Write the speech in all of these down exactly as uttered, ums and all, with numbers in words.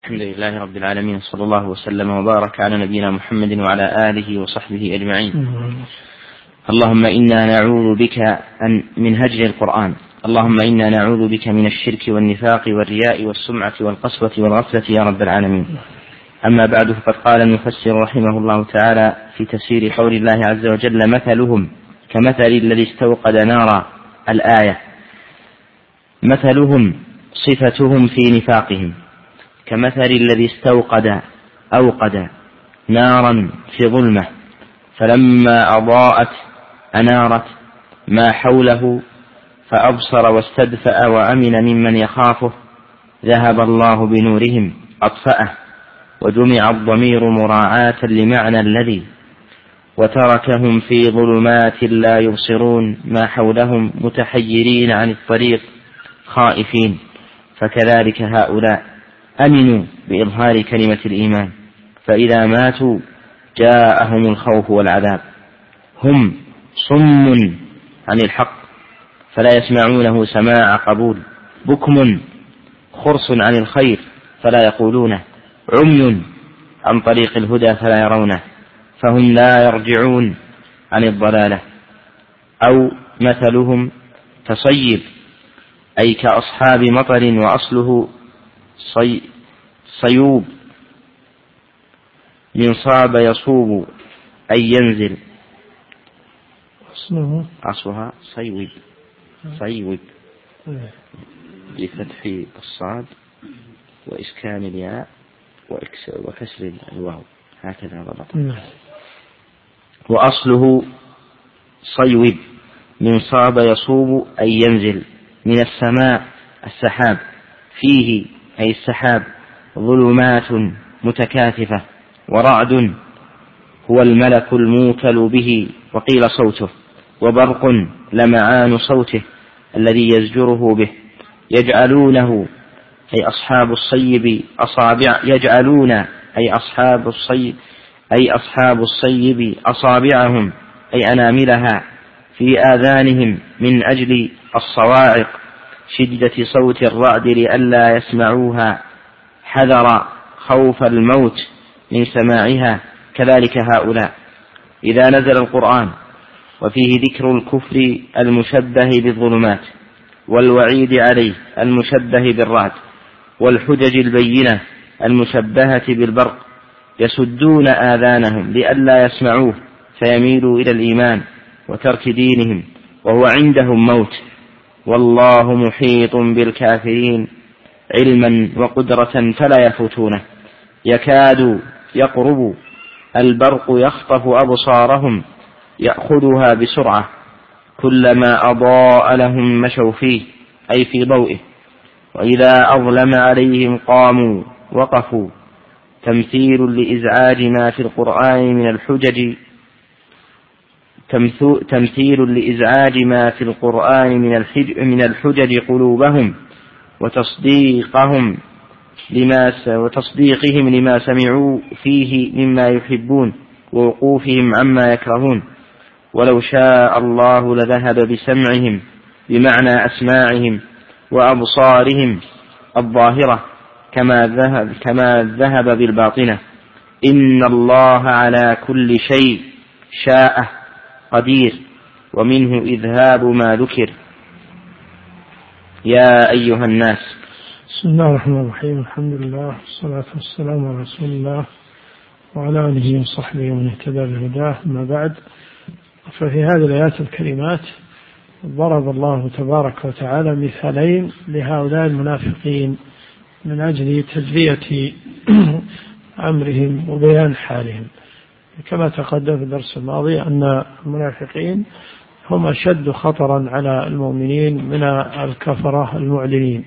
الحمد لله رب العالمين، صلى الله وسلم وبارك على نبينا محمد وعلى آله وصحبه أجمعين. اللهم إنا نعوذ بك أن من هجر القرآن، اللهم إنا نعوذ بك من الشرك والنفاق والرياء والسمعة والقسوة والغفلة يا رب العالمين. أما بعد، فقد قال المفسر رحمه الله تعالى في تفسير قول الله عز وجل: مثلهم كمثل الذي استوقد نارا. الآية: مثلهم صفتهم في نفاقهم كمثل الذي استوقد أوقد نارا في ظلمة، فلما أضاءت أنارت ما حوله فأبصر واستدفأ وأمن ممن يخافه، ذهب الله بنورهم أطفأه. وجمع الضمير مراعاة لمعنى الذي، وتركهم في ظلمات لا يبصرون ما حولهم متحيرين عن الطريق خائفين. فكذلك هؤلاء أمنوا بإظهار كلمة الإيمان، فإذا ماتوا جاءهم الخوف والعذاب. هم صم عن الحق فلا يسمعونه سماع قبول، بكم خرص عن الخير فلا يقولونه، عمي عن طريق الهدى فلا يرونه، فهم لا يرجعون عن الضلالة. أو مثلهم تصيب، أي كأصحاب مطر وأصله صي صيوب من صاب يصوب أي ينزل، أصلها صيوب صيوب بفتح الصاد وإسكان الياء وكسر الواو، هكذا ضبط. وأصله صيوب من صاب يصوب أي ينزل، من السماء السحاب، فيه أي السحاب ظلمات متكاثفة، ورعد هو الملك الموكل به وقيل صوته، وبرق لمعان صوته الذي يزجره به. يجعلونه أي أصحاب الصيب أصابع يجعلون أي أصحاب الصيب أي أصحاب الصيب أصابعهم أي أناملها في آذانهم من أجل الصواعق، شدة صوت الرعد لئلا يسمعوها، حذر خوف الموت من سماعها. كذلك هؤلاء إذا نزل القرآن وفيه ذكر الكفر المشبه بالظلمات، والوعيد عليه المشبه بالرعد، والحجج البينة المشبهة بالبرق، يسدون آذانهم لئلا يسمعوه فيميلوا إلى الإيمان وترك دينهم وهو عندهم موت. والله محيط بالكافرين علما وقدرة فلا يفوتونه. يكاد يقرب البرق يخطف أبصارهم يأخذها بسرعة، كلما أضاء لهم مشوا فيه أي في ضوئه، وإذا أظلم عليهم قاموا وقفوا. تمثيل لإزعاج ما في القرآن من الحجج تمثيل لإزعاج ما في القرآن من الحجج, من الحجج قلوبهم وتصديقهم لما وتصديقهم لما سمعوا فيه مما يحبون ووقوفهم عما يكرهون. ولو شاء الله لذهب بسمعهم بمعنى أسماعهم وأبصارهم الظاهرة كما ذهب, كما ذهب بالباطنة. إن الله على كل شيء شاء قدير، ومنه إذهاب ما ذكر. يا أيها الناس. بسم الله الرحمن الرحيم، الحمد لله والصلاة والسلام على رسول الله وعلى آله وصحبه ومن اهتدى بهداه. أما بعد، ففي هذه الآيات الكريمات ضرب الله تبارك وتعالى مثالين لهؤلاء المنافقين من أجل تجلية أمرهم وبيان حالهم. كما تقدم في الدرس الماضي أن المنافقين هم أشد خطرا على المؤمنين من الكفرة المعلنين،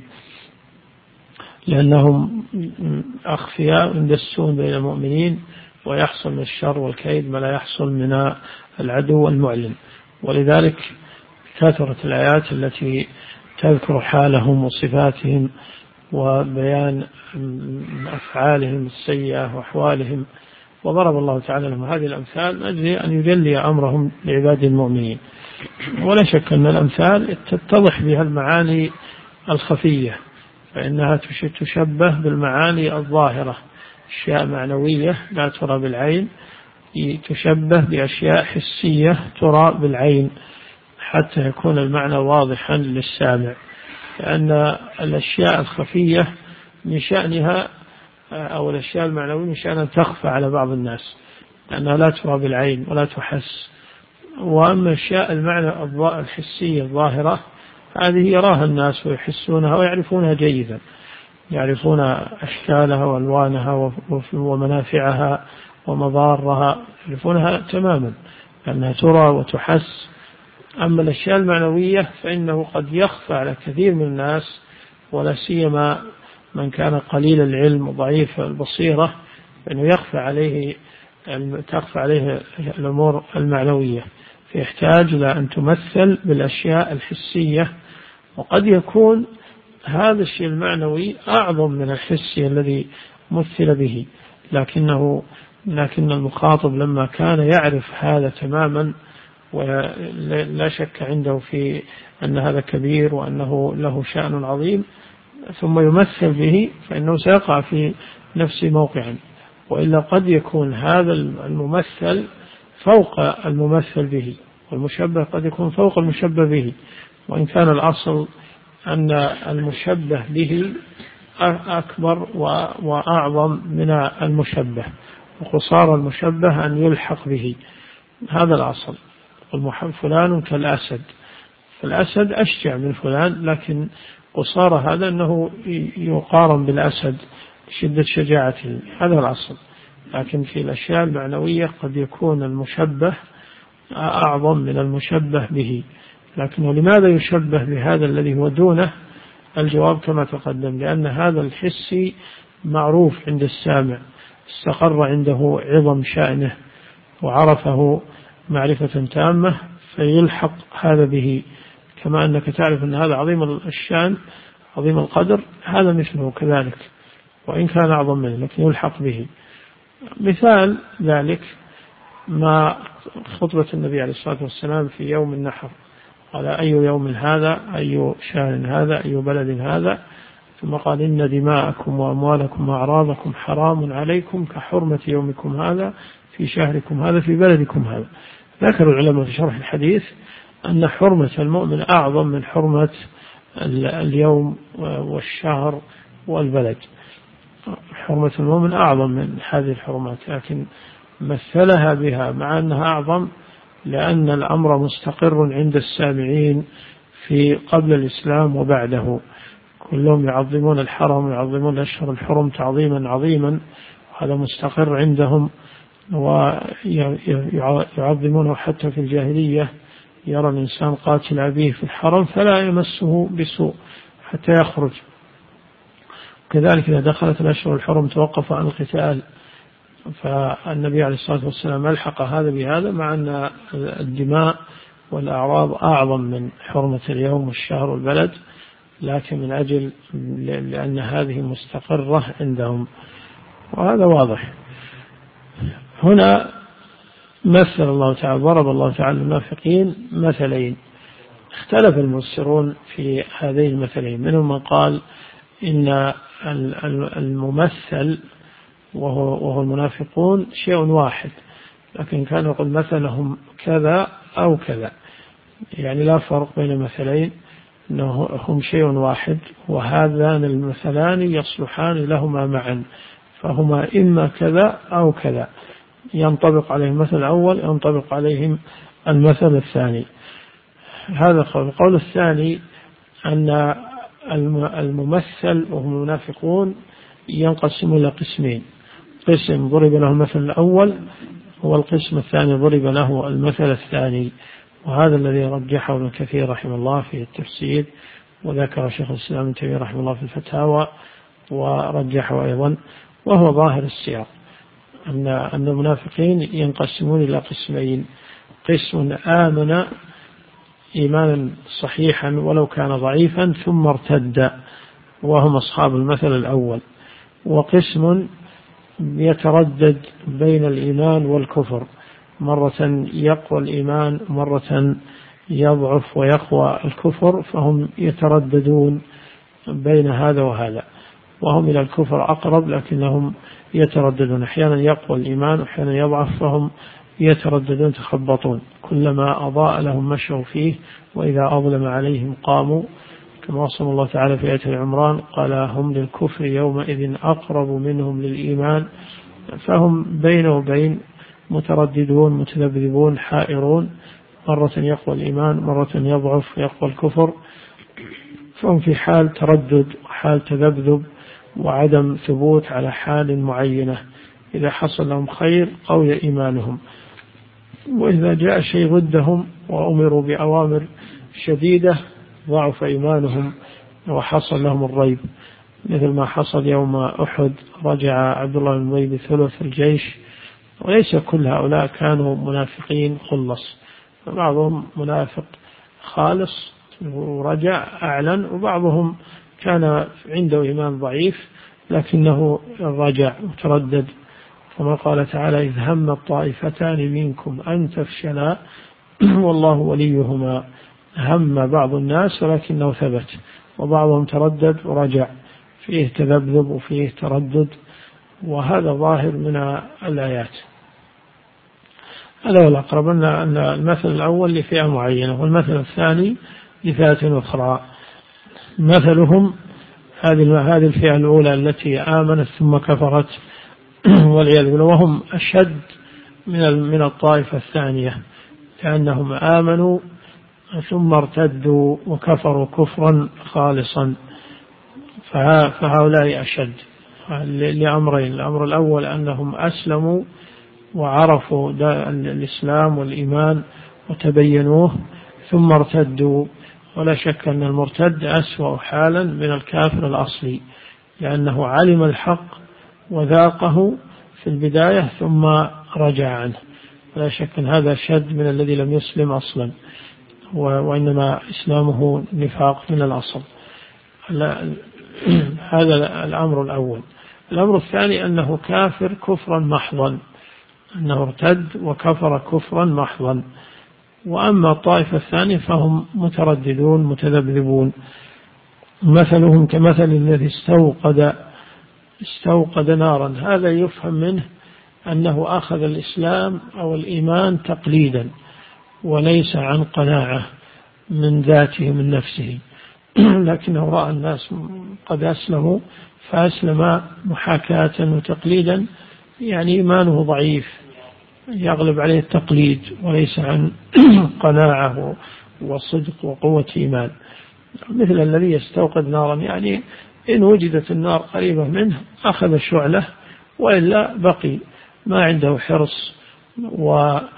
لأنهم أخفياء يندسون بين المؤمنين، ويحصل من الشر والكيد ما لا يحصل من العدو المعلن. ولذلك كثرت الآيات التي تذكر حالهم وصفاتهم وبيان أفعالهم السيئة وأحوالهم، وضرب الله تعالى لهم هذه الأمثال من أجل أن يجلي أمرهم لعباد المؤمنين. ولا شك أن الأمثال تتضح بها المعاني الخفية فإنها تشبه بالمعاني الظاهرة، أشياء معنوية لا ترى بالعين تشبه بأشياء حسية ترى بالعين حتى يكون المعنى واضحا للسامع، لأن الأشياء الخفية من شأنها أو الأشياء المعنوية من شأنها تخفى على بعض الناس لأنها لا ترى بالعين ولا تحس. وأما أشياء المعنى الحسية الظاهرة هذه يراها الناس ويحسونها ويعرفونها جيدا، يعرفون أشكالها وألوانها ومنافعها ومضارها، يعرفونها تماما لأنها ترى وتحس. أما الأشياء المعنوية فإنه قد يخفى على كثير من الناس، ولا سيما من كان قليل العلم وضعيف البصيرة، فإنه يخفى عليه تخفى عليه الأمور المعنوية، فيحتاج إلى أن تمثل بالأشياء الحسية. وقد يكون هذا الشيء المعنوي أعظم من الحسي الذي مثل به، لكنه لكن المخاطب لما كان يعرف هذا تماما ولا شك عنده في أن هذا كبير وأنه له شأن عظيم ثم يمثل به، فإنه سيقع في نفس موقعا. وإلا قد يكون هذا الممثل فوق الممثل به، والمشبه قد يكون فوق المشبه به، وإن كان الأصل أن المشبه به أكبر وأعظم من المشبه، وقصار المشبه أن يلحق به، هذا الأصل. فلان كالأسد، فالأسد أشجع من فلان، لكن قصار هذا أنه يقارن بالأسد شدة شجاعته، هذا الأصل. لكن في الأشياء المعنوية قد يكون المشبه أعظم من المشبه به. لكن لماذا يشبه بهذا الذي هو دونه؟ الجواب كما تقدم، لأن هذا الحسي معروف عند السامع، استقر عنده عظم شأنه وعرفه معرفة تامة، فيلحق هذا به. كما أنك تعرف أن هذا عظيم الشأن عظيم القدر، هذا مثله كذلك وإن كان أعظم منه لكن يلحق به. مثال ذلك ما خطبة النبي عليه الصلاة والسلام في يوم النحر، قال: أي يوم هذا، أي شهر هذا، أي بلد هذا؟ ثم قال: إن دماءكم وأموالكم وأعراضكم حرام عليكم كحرمة يومكم هذا في شهركم هذا في بلدكم هذا. ذكر العلماء في شرح الحديث أن حرمة المؤمن أعظم من حرمة اليوم والشهر والبلد. حرمة المؤمن أعظم من هذه الحرمات، لكن مثلها بها مع أنها أعظم لأن الأمر مستقر عند السامعين في قبل الإسلام وبعده، كلهم يعظمون الحرم ويعظمون الأشهر الحرم تعظيما عظيما، هذا مستقر عندهم ويعظمونه. حتى في الجاهلية يرى الإنسان قاتل أبيه في الحرم فلا يمسه بسوء حتى يخرج. كذلك إذا دخلت الأشهر الحرم توقف عن القتال. فالنبي عليه الصلاة والسلام ألحق هذا بهذا، مع أن الدماء والأعراض أعظم من حرمة اليوم والشهر والبلد، لكن من أجل لأن هذه مستقرة عندهم، وهذا واضح. هنا مثل الله تعالى، ضرب الله تعالى المنافقين مثلين، اختلف المفسرون في هذين المثلين. منهم من قال إن الممثل وهو, وهو المنافقون شيء واحد، لكن كان يقول مثلهم كذا أو كذا، يعني لا فرق بين المثلين، هم شيء واحد، وهذان المثلان يصلحان لهما معا، فهما إما كذا أو كذا، ينطبق عليهم المثل الأول ينطبق عليهم المثل الثاني. هذا قول. القول الثاني أن الممثل وهم المنافقون ينقسم إلى قسمين: قسم ضرب له المثل الأول، والقسم الثاني ضرب له المثل الثاني. وهذا الذي رجحه ابن كثير رحمه الله في التفسير، وذكر شيخ الإسلام ابن تيمية رحمه الله في الفتاوى ورجحه أيضا، وهو ظاهر السياق، أن أن المنافقين ينقسمون إلى قسمين: قسم آمن إيمانا صحيحا ولو كان ضعيفا ثم ارتد، وهم أصحاب المثل الأول، وقسم يتردد بين الإيمان والكفر، مرة يقوى الإيمان مرة يضعف ويقوى الكفر، فهم يترددون بين هذا وهذا، وهم إلى الكفر أقرب لكنهم يترددون، أحيانا يقوى الإيمان وأحيانا يضعف، فهم يترددون تخبطون، كلما أضاء لهم مشوا فيه وإذا أظلم عليهم قاموا، كما وصف الله تعالى في آية عمران قال هم للكفر يومئذ أقرب منهم للإيمان، فهم بين وبين مترددون متذبذبون حائرون، مرة يقوى الإيمان مرة يضعف يقوى الكفر، فهم في حال تردد وحال تذبذب وعدم ثبوت على حال معينة، إذا حصل لهم خير قوي إيمانهم، وإذا جاء شيء ضدهم وأمروا بأوامر شديدة ضعف إيمانهم وحصل لهم الريب، مثل ما حصل يوم أحد، رجع عبد الله بن أبي بثلث الجيش، وليس كل هؤلاء كانوا منافقين خلص، بعضهم منافق خالص ورجع أعلن، وبعضهم كان عنده إيمان ضعيف لكنه رجع وتردد، كما قال تعالى إذ هم الطائفتان منكم أن تفشلا والله وليهما، هم بعض الناس ولكنه ثبت، وبعضهم تردد ورجع، فيه تذبذب وفيه تردد، وهذا ظاهر من الآيات. هذا هو الأقرب، أن المثل الأول لفئة معينة والمثل الثاني لفئة أخرى. مثلهم هذه الفئة الأولى التي آمنت ثم كفرت والعياذ بالله، وهم أشد من من الطائفة الثانية، لأنهم آمنوا ثم ارتدوا وكفروا كفرا خالصا، فهؤلاء أشد لأمرين، الأمر الأول أنهم أسلموا وعرفوا الإسلام والإيمان وتبينوه ثم ارتدوا، ولا شك أن المرتد أسوأ حالا من الكافر الأصلي، لأنه علم الحق وذاقه في البداية ثم رجع عنه، ولا شك أن هذا شد من الذي لم يسلم أصلا، وإنما إسلامه نفاق من الأصل. هذا الأمر الأول. الأمر الثاني أنه كافر كفرا محضا، أنه ارتد وكفر كفرا محضا. وأما الطائفة الثانية فهم مترددون متذبذبون، مثلهم كمثل الذي استوقد استوقد نارا، هذا يفهم منه أنه أخذ الإسلام أو الإيمان تقليدا وليس عن قناعة من ذاته من نفسه، لكنه رأى الناس قد أسلموا فأسلم محاكاة وتقليدا، يعني إيمانه ضعيف يغلب عليه التقليد وليس عن قناعة وصدق وقوة إيمان. مثل الذي يستوقد نارا، يعني إن وجدت النار قريبة منه أخذ شعلة، وإلا بقي ما عنده حرص وطلب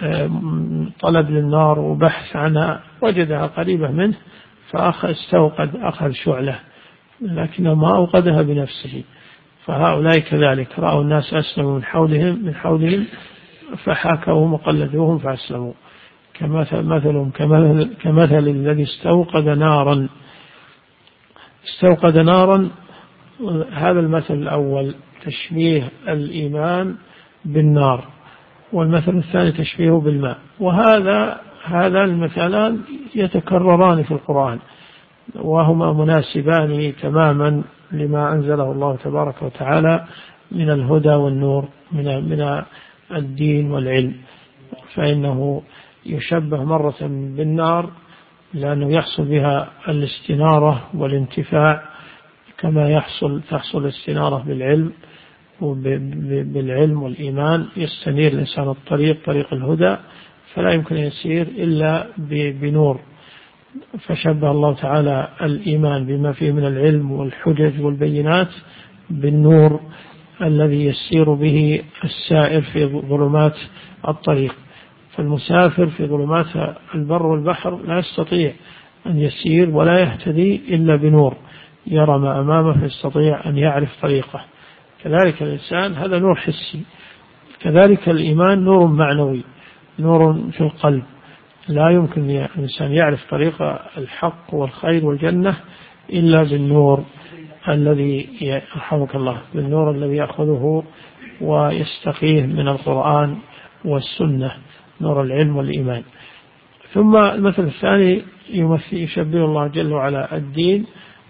للنار وبحث عنها، وجدها قريبة منه فاستوقد أخذ شعلة، لكنه ما أوقدها بنفسه. فهؤلاء كذلك رأوا الناس أسلموا من حولهم من حولهم فحاكوهم وقلدوهم فأسلموا، كمثل مثلهم كمثل, كمثل الذي استوقد نارا استوقد نارا هذا المثل الأول تشبيه الإيمان بالنار، والمثل الثاني تشبيهه بالماء، وهذا هذا المثلان يتكرران في القرآن وهما مناسبان تماما لما أنزله الله تبارك وتعالى من الهدى والنور من من الدين والعلم، فإنه يشبه مرة بالنار لأنه يحصل بها الاستنارة والانتفاع، كما يحصل تحصل الاستنارة بالعلم وبالعلم والإيمان، يستنير الإنسان الطريق طريق الهدى فلا يمكن يسير إلا بنور. فشبه الله تعالى الإيمان بما فيه من العلم والحجج والبينات بالنور الذي يسير به السائر في ظلمات الطريق، فالمسافر في ظلمات البر والبحر لا يستطيع أن يسير ولا يهتدي إلا بنور يرى ما أمامه فيستطيع أن يعرف طريقه. كذلك الإنسان هذا نور حسي، كذلك الإيمان نور معنوي نور في القلب، لا يمكن الإنسان يعرف طريق الحق والخير والجنة إلا بالنور الذي يرحمك الله بالنور الذي يأخذه ويستقيه من القرآن والسنة، نور العلم والإيمان. ثم المثل الثاني يشبه الله جل وعلا الدين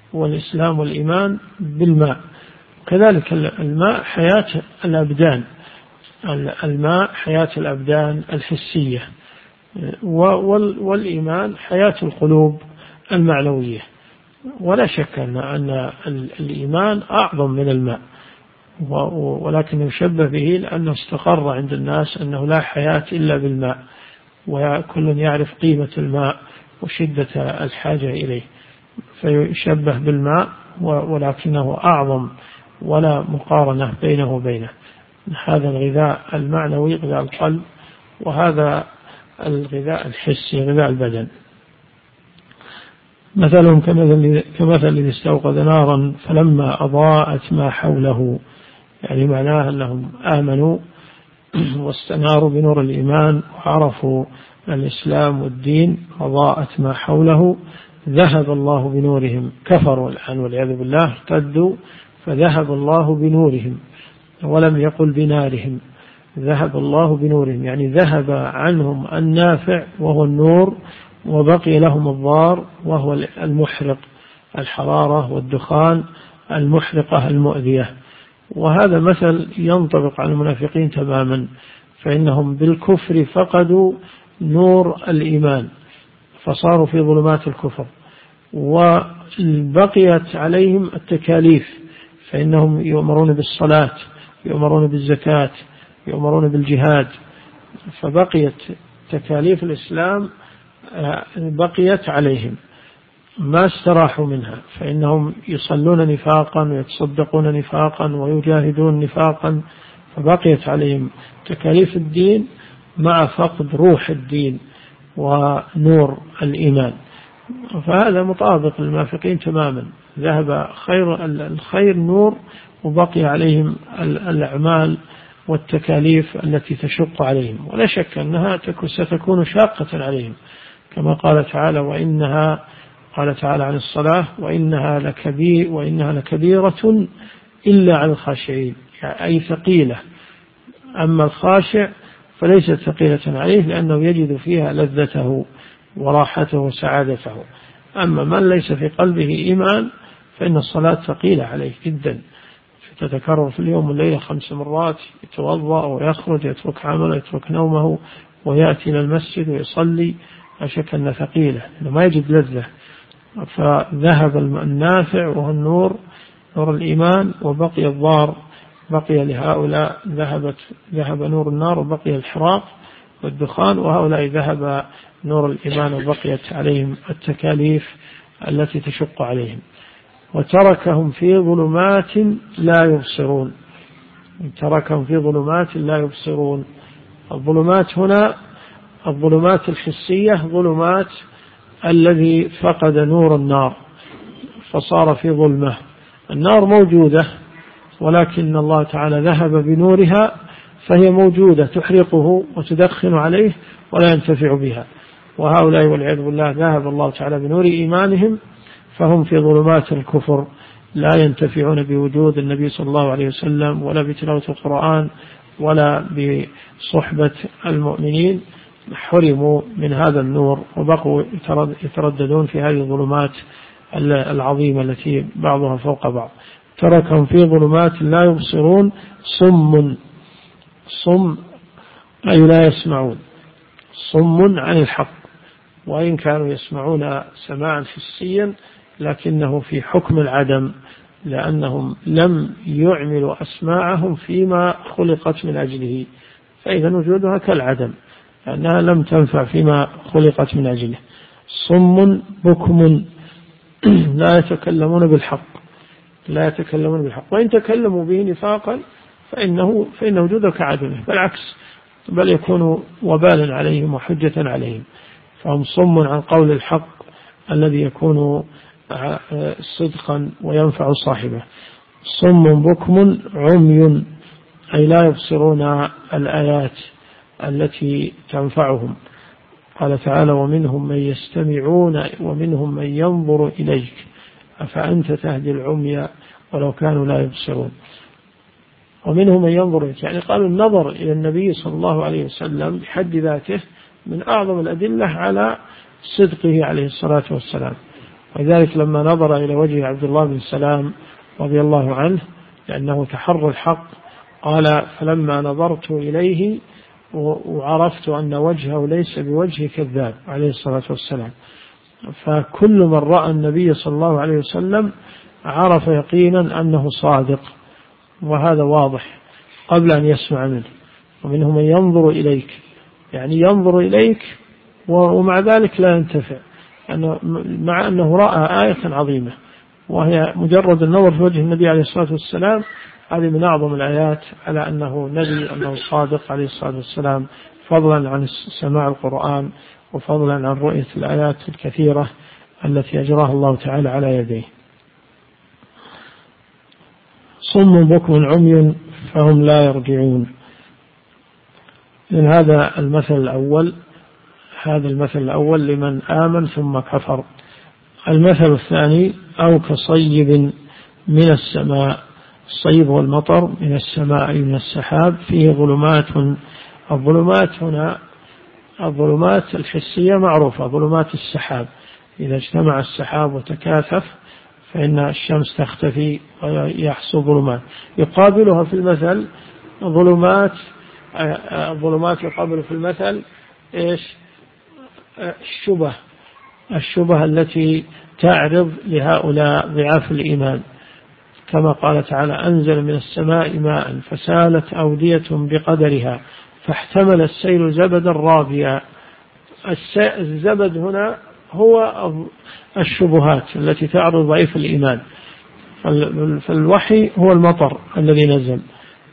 والإسلام والإيمان بالماء. كذلك الماء حياة الأبدان، الماء حياة الأبدان الحسية، والإيمان حياة القلوب المعنوية. ولا شك أن الإيمان أعظم من الماء، ولكن يشبه به لأنه استقر عند الناس أنه لا حياة إلا بالماء، وكل يعرف قيمة الماء وشدة الحاجة إليه، فيشبه بالماء ولكنه أعظم ولا مقارنة بينه وبينه. هذا الغذاء المعنوي غذاء القلب، وهذا الغذاء الحسي غذاء البدن. مثلهم كمثل الذي استوقد نارا فلما أضاءت ما حوله، يعني معناه أنهم آمنوا واستناروا بنور الإيمان وعرفوا الإسلام والدين، أضاءت ما حوله ذهب الله بنورهم. كفروا الآن والعياذ بالله، ارتدوا، فذهب الله بنورهم، ولم يقل بنارهم، ذهب الله بنورهم، يعني ذهب عنهم النافع وهو النور، وبقي لهم الضار وهو المحرق، الحرارة والدخان المحرقة المؤذية. وهذا مثل ينطبق على المنافقين تماما، فإنهم بالكفر فقدوا نور الإيمان فصاروا في ظلمات الكفر، وبقيت عليهم التكاليف، فإنهم يؤمرون بالصلاة، يؤمرون بالزكاة، يؤمرون بالجهاد، فبقيت تكاليف الإسلام بقيت عليهم ما استراحوا منها، فإنهم يصلون نفاقا ويتصدقون نفاقا ويجاهدون نفاقا، فبقيت عليهم تكاليف الدين مع فقد روح الدين ونور الإيمان. فهذا مطابق للمنافقين تماما، ذهب خير الخير نور، وبقي عليهم الأعمال والتكاليف التي تشق عليهم، ولا شك أنها ستكون شاقة عليهم، كما قال تعالى وإنها قال تعالى عن الصلاة وإنها لكبير وإنها لكبيرة إلا على الخاشعين، يعني أي ثقيلة. أما الخاشع فليست ثقيلة عليه لأنه يجد فيها لذته وراحته وسعادته. أما من ليس في قلبه إيمان فإن الصلاة ثقيلة عليه جدا، تتكرر في اليوم والليلة خمس مرات، يتوضأ ويخرج، يترك عمله، يترك نومه، ويأتي إلى المسجد ويصلي، لا شك أنها ثقيلة، إنه ما يجد لذة. فذهب النافع وهو النور، نور الإيمان، وبقي الضار، بقي لهؤلاء ذهبت ذهب نور النار وبقي الحراق والدخان، وهؤلاء ذهب نور الإيمان وبقيت عليهم التكاليف التي تشق عليهم. وتركهم في ظلمات لا يبصرون، تركهم في ظلمات لا يبصرون. الظلمات هنا الظلمات الحسية، ظلمات الذي فقد نور النار فصار في ظلمة. النار موجودة ولكن الله تعالى ذهب بنورها، فهي موجودة تحرقه وتدخن عليه ولا ينتفع بها. وهؤلاء والعياذ بالله ذهب الله تعالى بنور إيمانهم، فهم في ظلمات الكفر لا ينتفعون بوجود النبي صلى الله عليه وسلم ولا بتلاوة القرآن ولا بصحبة المؤمنين، حرموا من هذا النور وبقوا يترددون في هذه الظلمات العظيمة التي بعضها فوق بعض. تركهم في ظلمات لا يبصرون صم، صم أي لا يسمعون، صم عن الحق، وإن كانوا يسمعون سماعا حسيا لكنه في حكم العدم، لأنهم لم يعملوا أسماعهم فيما خلقت من أجله، فإذا وجودها كالعدم لأنها لم تنفع فيما خلقت من أجله. صم بكم لا يتكلمون بالحق، لا يتكلمون بالحق، وإن تكلموا به نفاقا فإنه فإن وجوده كعدمه، بالعكس بل يكون وبالا عليهم وحجة عليهم. فهم صم عن قول الحق الذي يكون صدقا وينفع صاحبه. صم بكم عمي أي لا يبصرون الآيات التي تنفعهم. قال تعالى ومنهم من يستمعون ومنهم من ينظر إليك أفأنت تهدي العمي ولو كانوا لا يبصرون. ومنهم من ينظر إليك، يعني قالوا النظر إلى النبي صلى الله عليه وسلم بحد ذاته من أعظم الأدلة على صدقه عليه الصلاة والسلام، ولذلك لما نظر إلى وجه عبد الله بن سلام رضي الله عنه لأنه تحرى الحق قال فلما نظرت إليه وعرفت أن وجهه ليس بوجه كذاب عليه الصلاة والسلام. فكل من رأى النبي صلى الله عليه وسلم عرف يقينا أنه صادق، وهذا واضح قبل أن يسمع منه. ومنهم من ينظر إليك، يعني ينظر إليك ومع ذلك لا ينتفع، مع أنه رأى آية عظيمة وهي مجرد النظر في وجه النبي عليه الصلاة والسلام. هذه من أعظم الآيات على أنه نبي، أنه صادق عليه الصلاة والسلام، فضلا عن سماع القرآن وفضلا عن رؤية الآيات الكثيرة التي أجراها الله تعالى على يديه. صم بكم عمي فهم لا يرجعون. من هذا المثل الأول، هذا المثل الأول لمن آمن ثم كفر. المثل الثاني أو كصيب من السماء. الصيب هو المطر من السماء من السحاب فيه ظلمات. الظلمات هنا الظلمات الحسية معروفة، ظلمات السحاب، إذا اجتمع السحاب وتكاثف فإن الشمس تختفي ويحصل ظلمات. يقابلها في المثل ظلمات، الظلمات يقابل في المثل إيش؟ الشبه، الشبه التي تعرض لهؤلاء ضعاف الإيمان، كما قال تعالى أنزل من السماء ماء فسالت أودية بقدرها فاحتمل السيل زبدا رابيا. الزبد هنا هو الشبهات التي تعرض ضعيف الإيمان، فالوحي هو المطر الذي نزل،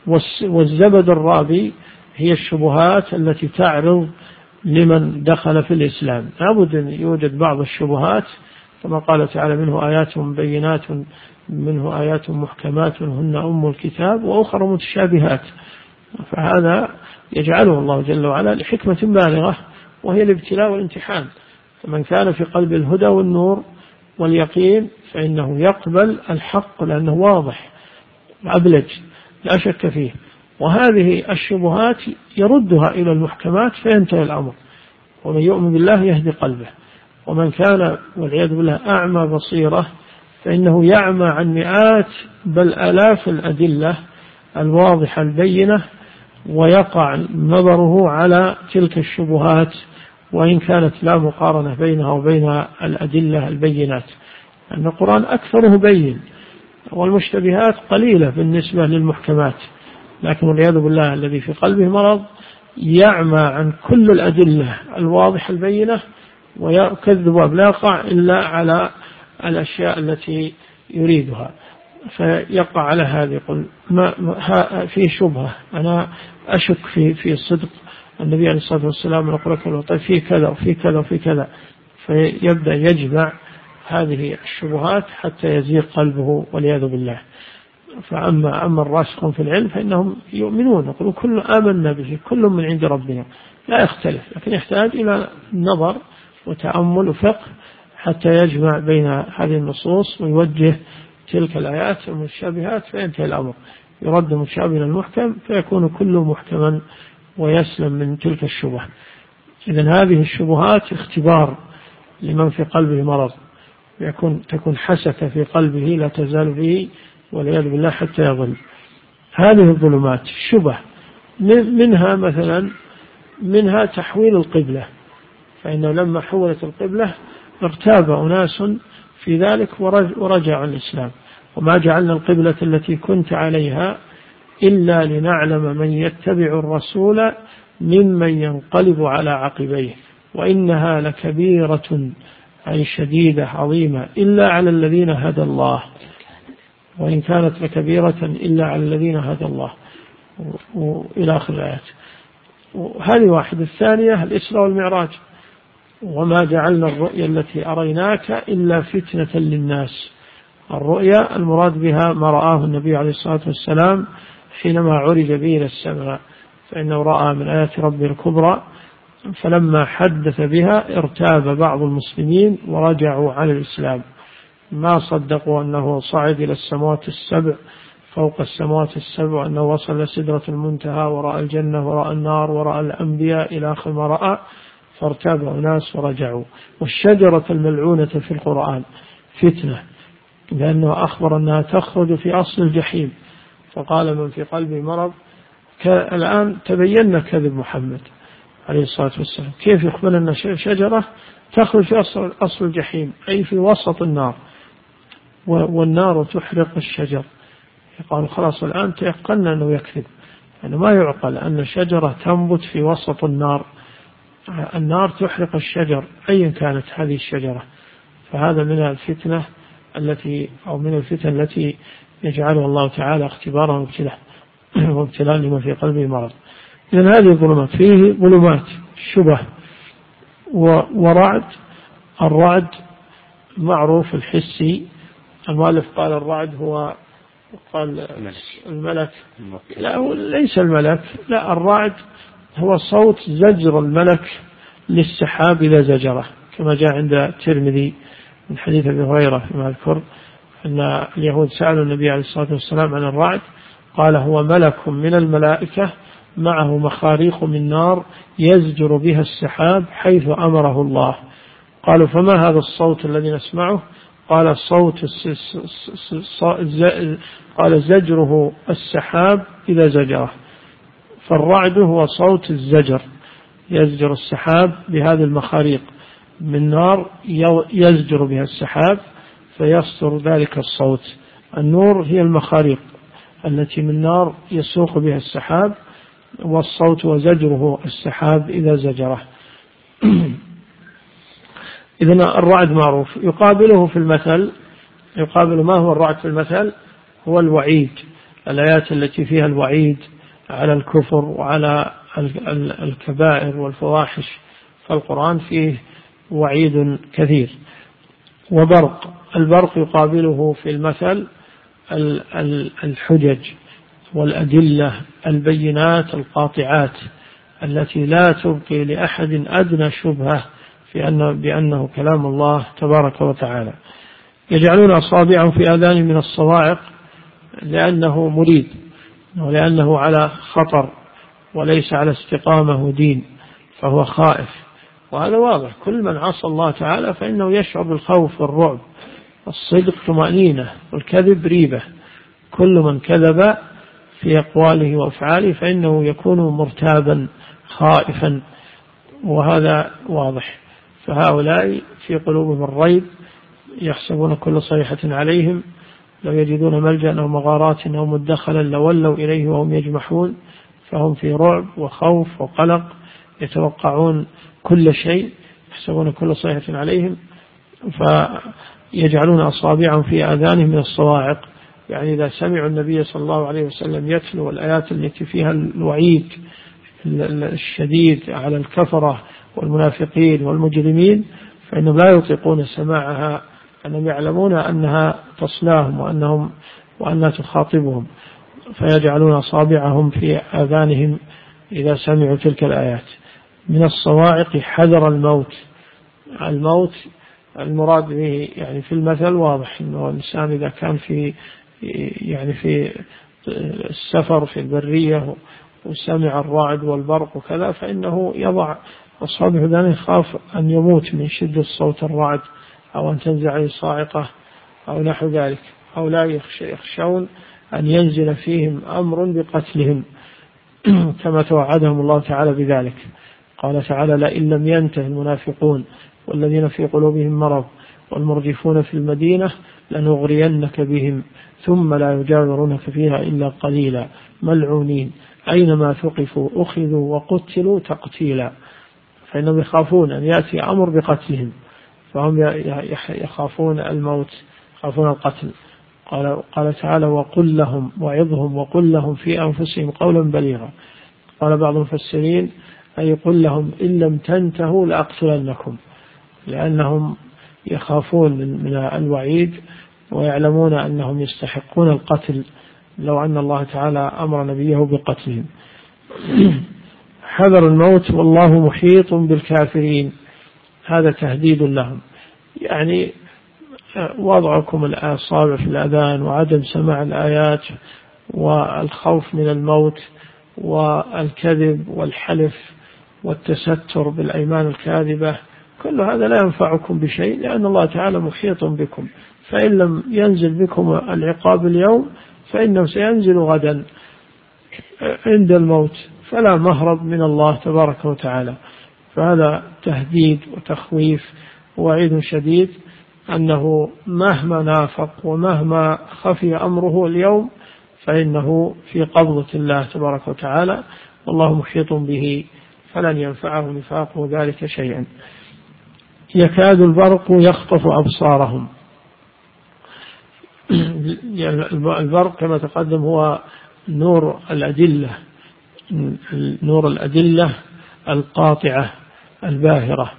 والزبد الرابي هي الشبهات التي تعرض لمن دخل في الإسلام. لابد أن يوجد بعض الشبهات كما قال تعالى منه آيات بينات منه آيات محكمات هن أم الكتاب وأخرى متشابهات. فهذا يجعله الله جل وعلا لحكمة بالغة وهي الابتلاء والامتحان. فمن كان في قلب الهدى والنور واليقين فإنه يقبل الحق لأنه واضح أبلج لا شك فيه، وهذه الشبهات يردها إلى المحكمات فينتهي الأمر. ومن يؤمن بالله يهدي قلبه، ومن كان والعياذ بالله أعمى بصيرة فإنه يعمى عن مئات بل آلاف الأدلة الواضحة البينة ويقع نظره على تلك الشبهات وإن كانت لا مقارنة بينها وبين الأدلة البينات، أن القرآن أكثره بين والمشتبهات قليلة بالنسبة للمحكمات. لكن والعياذ بالله الذي في قلبه مرض يعمى عن كل الأدلة الواضحة البينة ويكذب لا يقع إلا على الأشياء التي يريدها، فيقع على هذا يقول ما في شبهة، أنا أشك في في صدق النبي عليه الصلاة والسلام يقول لك طيب في كذا وفي كذا وفي كذا، فيبدأ يجمع هذه الشبهات حتى يزيغ قلبه والعياذ بالله. فأما أما الراسخون في العلم فإنهم يؤمنون يقولون كل آمنا به كل من عند ربنا لا يختلف، لكن يحتاج إلى نظر وتأمل وفقه حتى يجمع بين هذه النصوص ويوجه تلك الآيات المشابهات فينتهي الأمر، يرد مشابه المحكم فيكون كله محكما ويسلم من تلك الشبه. إذن هذه الشبهات اختبار لمن في قلبه مرض، يكون تكون حسكة في قلبه لا تزال به والعياذ بالله حتى يظل. هذه الظلمات الشبه منها مثلا منها تحويل القبلة، فإنه لما حولت القبلة ارتاب أناس في ذلك ورجعوا الإسلام. وما جعلنا القبلة التي كنت عليها إلا لنعلم من يتبع الرسول ممن ينقلب على عقبيه وإنها لكبيرة أي شديدة عظيمة إلا على الذين هدى الله، وإن كانت لكبيرة إلا على الذين هدى الله، وإلى آخر الآيات. وهذه واحدة. الثانية الإسراء والمعراج، وما جعلنا الرؤيا التي أريناك إلا فتنة للناس. الرؤيا المراد بها ما رآه النبي عليه الصلاة والسلام حينما عرج به إلى السماء، فإنه رأى من آيات ربه الكبرى، فلما حدث بها ارتاب بعض المسلمين ورجعوا على الإسلام، ما صدقوا أنه صعد إلى السماوات السبع فوق السماوات السبع، أنه وصل لسدرة المنتهى ورأى الجنة ورأى النار ورأى الأنبياء إلى آخر ما رأى، فارتاب الناس ورجعوا. والشجرة الملعونة في القرآن فتنة، لأنه أخبر أنها تخرج في أصل الجحيم، فقال من في قلبه مرض. الآن تبين كذب محمد عليه الصلاة والسلام، كيف يخبر أن شجرة تخرج في أصل, أصل الجحيم أي في وسط النار، والنار تحرق الشجر. قالوا خلاص الآن تيقنا أنه يكذب، يعني ما يعقل أن شجرة تنبت في وسط النار، النار تحرق الشجر أيا كانت هذه الشجرة. فهذا من الفتنة التي أو من الفتن التي يجعلها الله تعالى اختبارا وابتلاء وابتلاء لمن في قلبه مرض. إذن هذه الظلمات، فيه ظلمات شبه ورعد. الرعد معروف الحسي، المؤلف قال الرعد هو قال الملك، لا هو ليس الملك، لا الرعد هو صوت زجر الملك للسحاب إذا زجره، كما جاء عند الترمذي من حديث أبي هريرة فيما أذكر أن اليهود سألوا النبي عليه الصلاة والسلام عن الرعد، قال هو ملك من الملائكة معه مخاريق من نار يزجر بها السحاب حيث أمره الله. قالوا فما هذا الصوت الذي نسمعه؟ قال صوت قال زجره السحاب إذا زجره. فالرعد هو صوت الزجر، يزجر السحاب بهذه المخاريق من نار يزجر بها السحاب فيصدر ذلك الصوت. النور هي المخاريق التي من نار يسوق بها السحاب، والصوت وزجره السحاب إذا زجره. إذن الرعد معروف. يقابله في المثل، يقابل ما هو الرعد في المثل هو الوعيد، الآيات التي فيها الوعيد على الكفر وعلى الكبائر والفواحش، فالقرآن فيه وعيد كثير. وبرق، البرق يقابله في المثل الحجج والأدلة البينات القاطعات التي لا تبقي لأحد أدنى شبهة في أن بأنه كلام الله تبارك وتعالى. يجعلون أصابعهم في آذان من الصواعق لأنه مريد ولأنه على خطر وليس على استقامة دين، فهو خائف. وهذا واضح، كل من عصى الله تعالى فإنه يشعر بالخوف والرعب. الصدق طمأنينة والكذب ريبة. كل من كذب في أقواله وأفعاله فإنه يكون مرتابا خائفا، وهذا واضح. فهؤلاء في قلوبهم الريب، يحسبون كل صيحة عليهم، لو يجدون ملجأ أو مغارات أو مدخلا لولوا إليه وهم يجمحون. فهم في رعب وخوف وقلق، يتوقعون كل شيء، يحسبون كل صيحة عليهم، فيجعلون أصابعهم في آذانهم من الصواعق. يعني إذا سمعوا النبي صلى الله عليه وسلم يتلو الآيات التي فيها الوعيد الشديد على الكفرة والمنافقين والمجرمين فإنهم لا يطيقون سماعها، أنهم يعلمون أنها تصلاهم وأنهم وأنها تخاطبهم، فيجعلون أصابعهم في آذانهم إذا سمعوا تلك الآيات. من الصواعق حذر الموت. الموت المراد به يعني في المثل واضح، إنه الإنسان إذا كان في يعني في السفر في البرية وسمع الرعد والبرق وكذا فإنه يضع أصابعه ذلك، يخاف أن يموت من شدة صوت الرعد أو أن تنزع صاعقة أو نحو ذلك. أو لا يخشون أن ينزل فيهم أمر بقتلهم كما توعدهم الله تعالى بذلك. قال تعالى لئن لم ينته المنافقون والذين في قلوبهم مرض والمرجفون في المدينة لنغرينك بهم ثم لا يجاورونك فيها إلا قليلا ملعونين أينما ثقفوا أخذوا وقتلوا تقتيلا. فإنهم يخافون أن يأتي أمر بقتلهم، فهم يخافون الموت، يخافون القتل. قال, قال تعالى وقل لهم وعظهم وقل لهم في أنفسهم قولا بليغا. قال بعض المفسرين أي قل لهم إن لم تنتهوا لأقتلنكم، لأنهم يخافون من, من الوعيد ويعلمون أنهم يستحقون القتل لو أن الله تعالى أمر نبيه بقتلهم. حذر الموت والله محيط بالكافرين، هذا تهديد لهم. يعني وضعكم الأصابع في الأذان وعدم سماع الآيات والخوف من الموت والكذب والحلف والتستر بالأيمان الكاذبة، كل هذا لا ينفعكم بشيء، لأن الله تعالى محيط بكم، فإن لم ينزل بكم العقاب اليوم فإنه سينزل غدا عند الموت، فلا مهرب من الله تبارك وتعالى. فهذا تهديد وتخويف ووعيد شديد أنه مهما نافق ومهما خفي أمره اليوم فإنه في قبضة الله تبارك وتعالى، والله محيط به فلن ينفعه نفاقه ذلك شيئا. يكاد البرق يخطف أبصارهم. البرق كما تقدم هو نور الأدلة، نور الأدلة القاطعة الباهرة.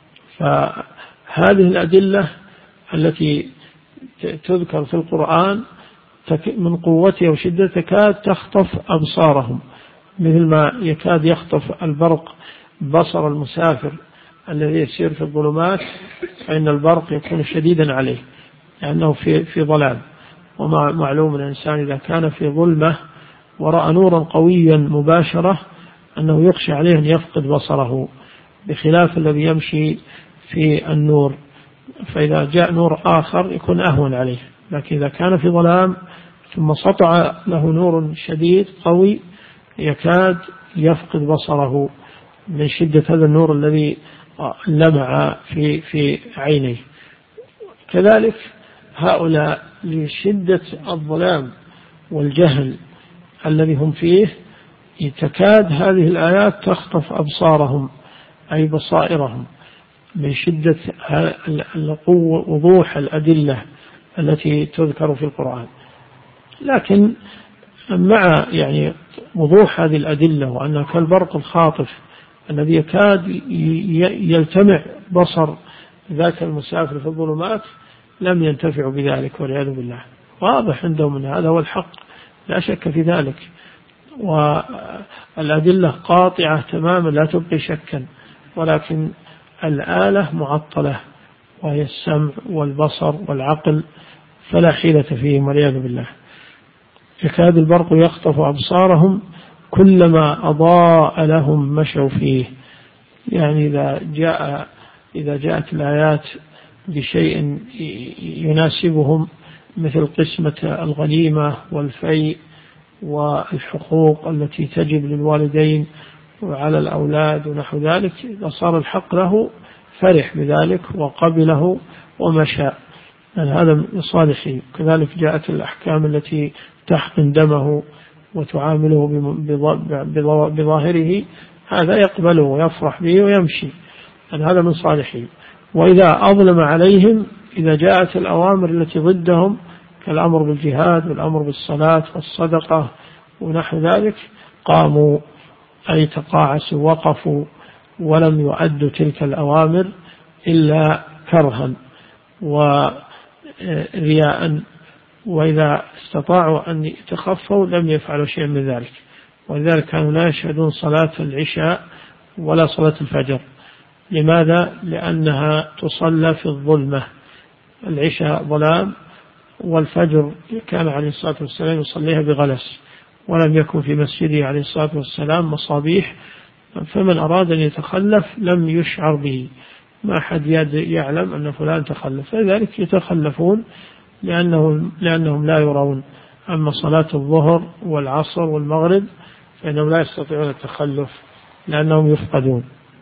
فهذه الأدلة التي تذكر في القرآن من قوتها وشدتها تكاد تخطف أبصارهم، مثل ما يكاد يخطف البرق بصر المسافر الذي يسير في الظلمات، فإن البرق يكون شديدا عليه لأنه في في ظلام. وما معلوم الإنسان إذا كان في ظلمة ورأى نورا قويا مباشرة أنه يخشى عليه أن يفقد بصره، بخلاف الذي يمشي في النور، فإذا جاء نور آخر يكون أهون عليه. لكن إذا كان في ظلام ثم سطع له نور شديد قوي يكاد يفقد بصره من شدة هذا النور الذي لمع في في عينيه. كذلك هؤلاء لشدة الظلام والجهل الذي هم فيه تكاد هذه الآيات تخطف أبصارهم أي بصائرهم من شدة القوة وضوح الأدلة التي تذكر في القرآن. لكن مع يعني وضوح هذه الأدلة وأن كالبرق الخاطف الذي يكاد يلتمع بصر ذاك المسافر في الظلمات لم ينتفعوا بذلك والعياذ بالله. واضح عندهم أن هذا هو الحق لا شك في ذلك، والأدلة قاطعة تماما لا تبقي شكا، ولكن الآلة معطلة وهي السمع والبصر والعقل فلا حيلة فيهم والعياذ بالله. يكاد البرق يخطف أبصارهم كلما أضاء لهم مشوا فيه. يعني إذا جاء إذا جاءت الآيات بشيء يناسبهم مثل قسمة الغنيمة والفيء والحقوق التي تجب للوالدين وعلى الأولاد ونحو ذلك، إذا صار الحق له فرح بذلك وقبله ومشى، يعني هذا من صالحه. كذلك جاءت الأحكام التي تحقن دمه وتعامله بظاهره، هذا يقبله ويفرح به ويمشي، يعني هذا من صالحه. وإذا أظلم عليهم، إذا جاءت الأوامر التي ضدهم كالأمر بالجهاد والأمر بالصلاة والصدقة ونحو ذلك، قاموا أي تقاعسوا وقفوا ولم يؤدوا تلك الأوامر إلا كرها ورياء، وإذا استطاعوا أن يتخفوا لم يفعلوا شيء من ذلك. ولذلك كانوا لا يشهدون صلاة العشاء ولا صلاة الفجر. لماذا؟ لأنها تصلى في الظلمة، العشاء ظلام والفجر كان عليه الصلاة والسلام يصليها بغلس، ولم يكن في مسجده عليه الصلاة والسلام مصابيح، فمن أراد أن يتخلف لم يشعر به، ما أحد يعلم أن فلان تخلف، فلذلك يتخلفون لأنهم, لأنهم لا يرون. أما صلاة الظهر والعصر والمغرب فإنهم لا يستطيعون التخلف لأنهم يفقدون.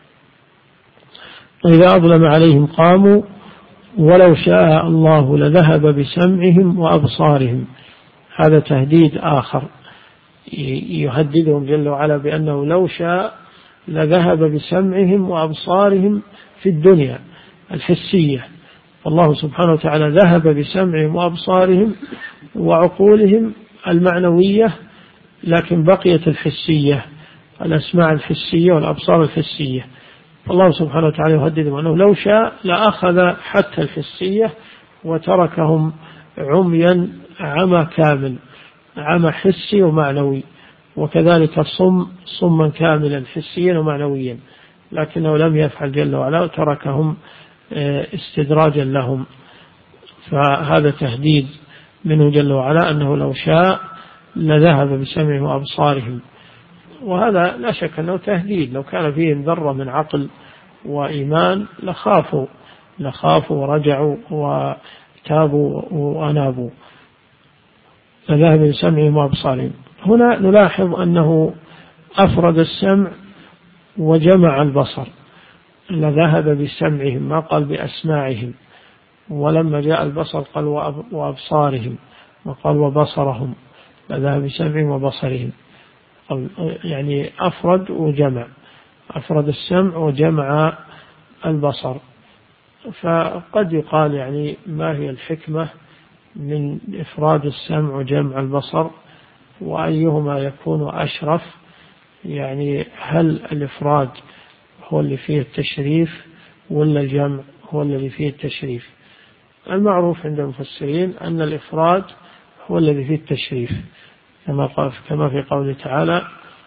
وإذا أظلم عليهم قاموا ولو شاء الله لذهب بسمعهم وأبصارهم. هذا تهديد آخر يهددهم جل وعلا بأنه لو شاء لذهب بسمعهم وأبصارهم في الدنيا الحسية. الله سبحانه وتعالى ذهب بسمعهم وأبصارهم وعقولهم المعنوية، لكن بقيت الحسية، الأسماع الحسية والأبصار الحسية. الله سبحانه وتعالى يهددهم أنه لو شاء لأخذ حتى الحسية وتركهم عميا عمى كامل، عمى حسي ومعنوي، وكذلك الصم صما كاملا حسيا ومعنويا، لكنه لم يفعل جل وعلا وتركهم استدراجا لهم. فهذا تهديد منه جل وعلا أنه لو شاء لذهب بسمعهم وأبصارهم، وهذا لا شك أنه تهديد. لو كان فيهم ذرة من عقل وإيمان لخافوا لخافوا ورجعوا وتابوا وأنابوا، فذهب بسمعهم وأبصارهم. هنا نلاحظ أنه أفرد السمع وجمع البصر، ذهب بسمعهم ما قال بأسماعهم، ولما جاء البصر قال وأبصارهم وقال وبصرهم، فذهب بسمعهم وبصرهم، يعني أفرد وجمع، أفرد السمع وجمع البصر. فقد يقال يعني ما هي الحكمة من إفراد السمع وجمع البصر، وأيهما يكون أشرف؟ يعني هل الإفراد هو اللي فيه التشريف ولا الجمع هو الذي فيه التشريف؟ المعروف عند المفسرين أن الإفراد هو الذي فيه التشريف، كما في قوله تعالى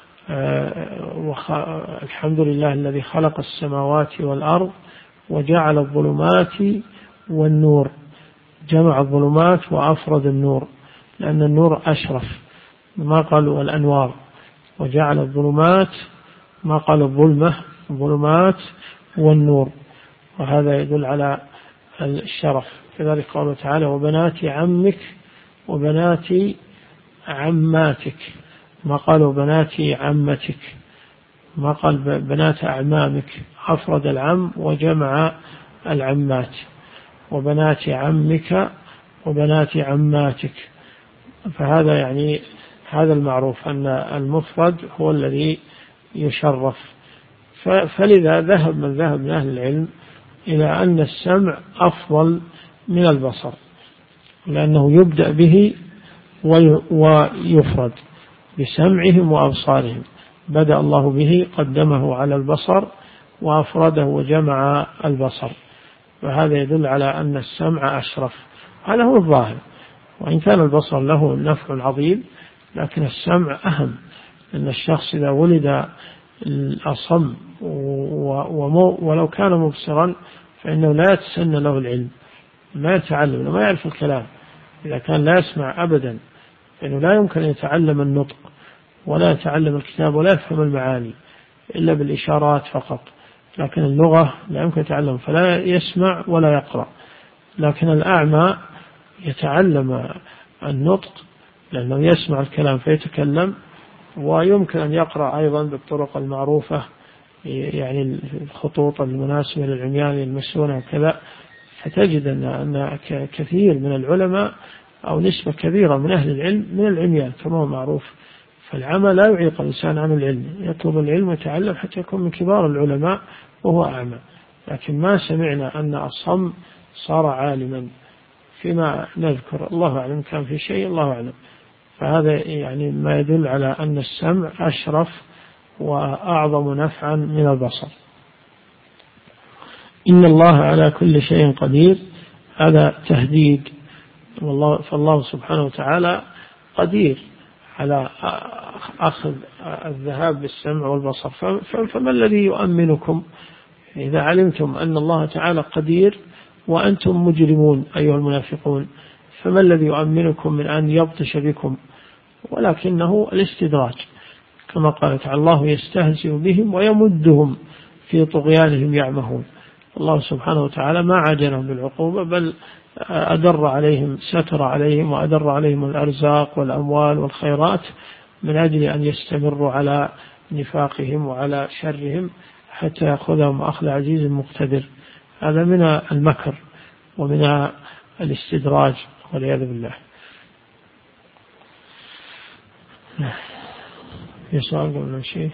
الحمد لله الذي خلق السماوات والأرض وجعل الظلمات والنور، جمع الظلمات وأفرد النور لأن النور أشرف، ما قالوا الأنوار، وجعل الظلمات ما قال الظلمة، الظلمات والنور، وهذا يدل على الشرف. كذلك قوله تعالى وبنات عمك وبنات عماتك، ما قالوا بنات عمتك، ما قال بنات أعمامك، أفرد العم وجمع العمات، وبنات عمك وبنات عماتك. فهذا يعني هذا المعروف أن المفرد هو الذي يشرف. فلذا ذهب من ذهب من أهل العلم إلى أن السمع أفضل من البصر، لأنه يبدأ به ويفرد بسمعهم وأبصارهم، بدأ الله به قدمه على البصر وأفرده وجمع البصر، وهذا يدل على أن السمع أشرف. هذا هو الظاهر، وإن كان البصر له نفع عظيم لكن السمع أهم، أن الشخص إذا ولد الأصم ولو كان مبصرا فإنه لا يتسنى له العلم، ما يتعلم، ما يعرف الكلام. إذا كان لا يسمع أبدا فإنه لا يمكن أن يتعلم النطق ولا يتعلم الكتاب ولا يفهم المعاني إلا بالإشارات فقط، لكن اللغة لا يمكن يتعلم، فلا يسمع ولا يقرأ. لكن الأعمى يتعلم النطق لأنه يسمع الكلام فيتكلم، ويمكن أن يقرأ أيضا بالطرق المعروفة، يعني الخطوط المناسبة للعميان المسونة وكذا. فتجد أن كثير من العلماء أو نسبة كبيرة من أهل العلم من العميان كما هو معروف. فالعمى لا يعيق الإنسان عن العلم، يطلب العلم ويتعلم حتى يكون من كبار العلماء وهو أعمى. لكن ما سمعنا أن الصم صار عالما فيما نذكر، الله أعلم كان في شيء، الله أعلم. فهذا يعني ما يدل على أن السمع أشرف وأعظم نفعا من البصر. إن الله على كل شيء قدير، هذا تهديد، والله فالله سبحانه وتعالى قدير على أخذ الذهاب بالسمع والبصر. فما الذي يؤمنكم إذا علمتم أن الله تعالى قدير وأنتم مجرمون أيها المنافقون؟ فما الذي يؤمنكم من أن يبطش بكم؟ ولكنه الاستدراج، كما قال تعالى الله يستهزئ بهم ويمدهم في طغيانهم يعمهون. الله سبحانه وتعالى ما عاجلهم بالعقوبة، بل أدر عليهم، ستر عليهم وأدر عليهم الأرزاق والأموال والخيرات من أجل أن يستمروا على نفاقهم وعلى شرهم حتى يأخذهم أخذ عزيز مقتدر. هذا من المكر ومن الاستدراج والعياذ بالله. في سؤال قبل شيء؟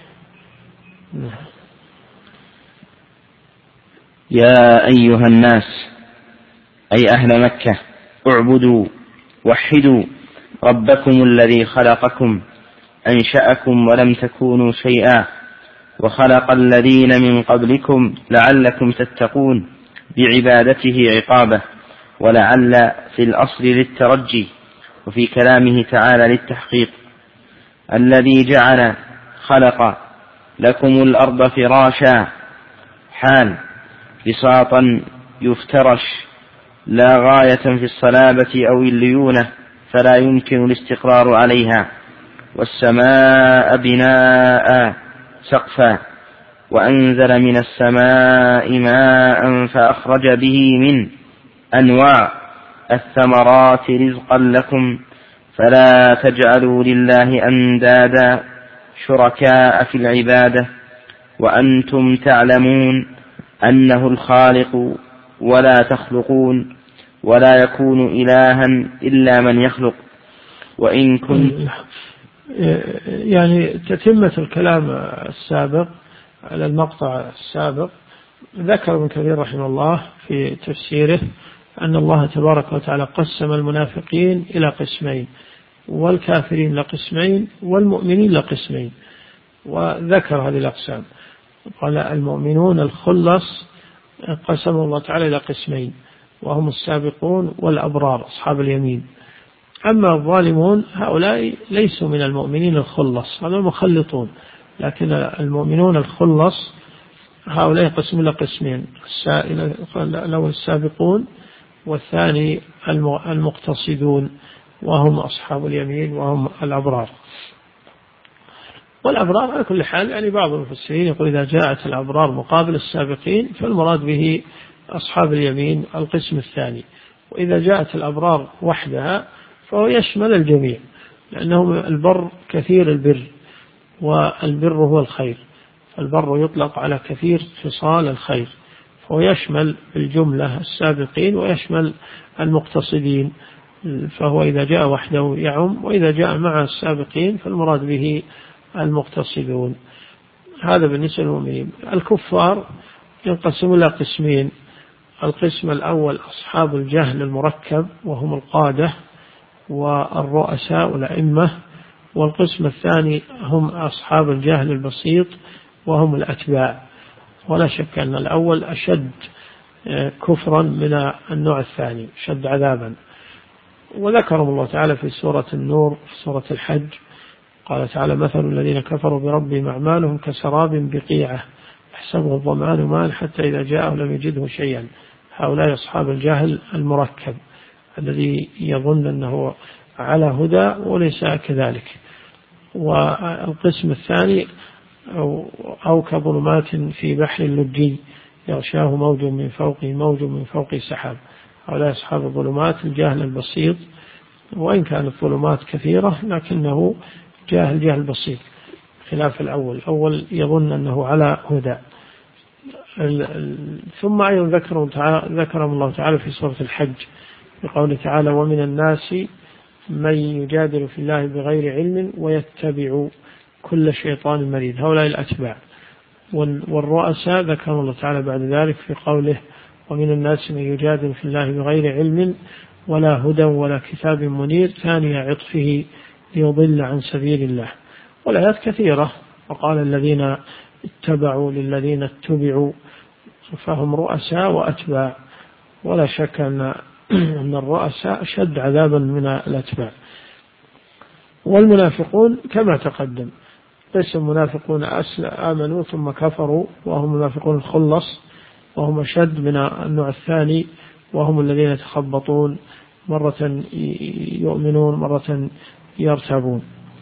يا أيها الناس أي أهل مكة اعبدوا وحدوا ربكم الذي خلقكم أنشأكم ولم تكونوا شيئا وخلق الذين من قبلكم لعلكم تتقون بعبادته عقابه، ولعل في الأصل للترجي، وفي كلامه تعالى للتحقيق. الذي جعل خلق لكم الأرض فراشا حال بساطا يفترش لا غاية في الصلابة أو الليونة فلا يمكن الاستقرار عليها، والسماء بناء سقفا وأنزل من السماء ماء فأخرج به من أنواع الثمرات رزقا لكم فلا تجعلوا لله أندادا شركاء في العبادة وأنتم تعلمون أنه الخالق ولا تخلقون ولا يكون إلها إلا من يخلق وإن كنت. يعني تتمة الكلام السابق على المقطع السابق. ذكر ابن كثير رحمه الله في تفسيره أن الله تبارك وتعالى قسم المنافقين إلى قسمين، والكافرين لقسمين، والمؤمنين لقسمين، وذكر هذه الأقسام. قال المؤمنون الخلص قسم الله تعالى إلى قسمين، وهم السابقون والأبرار أصحاب اليمين. أما الظالمون هؤلاء ليسوا من المؤمنين الخلص، هذول مخلطون، لكن المؤمنون الخلص هؤلاء قسم إلى قسمين، الأول السابقون والثاني المقتصدون وهم أصحاب اليمين وهم الأبرار. والأبرار على كل حال يعني بعض المفسرين يقول إذا جاءت الأبرار مقابل السابقين فالمراد به أصحاب اليمين القسم الثاني، وإذا جاءت الأبرار وحدها فهو يشمل الجميع، لأنه البر كثير البر، والبر هو الخير، البر يطلق على كثير خصال الخير، فهو يشمل الجملة السابقين ويشمل المقتصدين، فهو إذا جاء وحده يعم، وإذا جاء مع السابقين فالمراد به المقتصدون. هذا بالنسبة للمؤمنين. الكفار ينقسم إلى قسمين، القسم الأول أصحاب الجهل المركب وهم القادة والرؤساء والأئمة، والقسم الثاني هم أصحاب الجهل البسيط وهم الأتباع. ولا شك أن الأول أشد كفرا من النوع الثاني، شد عذابا. وذكرهم الله تعالى في سورة النور في سورة الحج، قال تعالى مثل الذين كفروا بربهم أعمالهم كسراب بقيعة يحسبه الظمآن ماء حتى إذا جاءه لم يجده شيئا. هؤلاء أصحاب الجهل المركب الذي يظن أنه على هدى وليس كذلك. والقسم الثاني أو, أو كظلمات في بحر اللجي يغشاه موج من فوقه موج من فوقه سحاب. هؤلاء أصحاب الظلمات الجهل البسيط، وإن كانت الظلمات كثيرة لكنه جاهل جهل بسيط خلاف الأول. الأول يظن أنه على هدى. ثم أيضا ذكرهم الله تعالى في سورة الحج بقوله تعالى ومن الناس من يجادل في الله بغير علم ويتبع كل شيطان مريد. هؤلاء الأتباع. والرؤساء ذكر الله تعالى بعد ذلك في قوله ومن الناس من يجادل في الله بغير علم ولا هدى ولا كتاب منير ثاني عطفه ليضل عن سبيل الله. والآيات كثيرة. وقال الذين اتبعوا للذين اتبعوا فهم رؤساء وأتباع. ولا شك أن أن الرؤساء أشد عذابا من الأتباع. والمنافقون كما تقدم قسم المنافقون آمنوا ثم كفروا وهم منافقون الخلص، وهم أشد من النوع الثاني، وهم الذين يتخبطون مرة يؤمنون مرة يرتابون.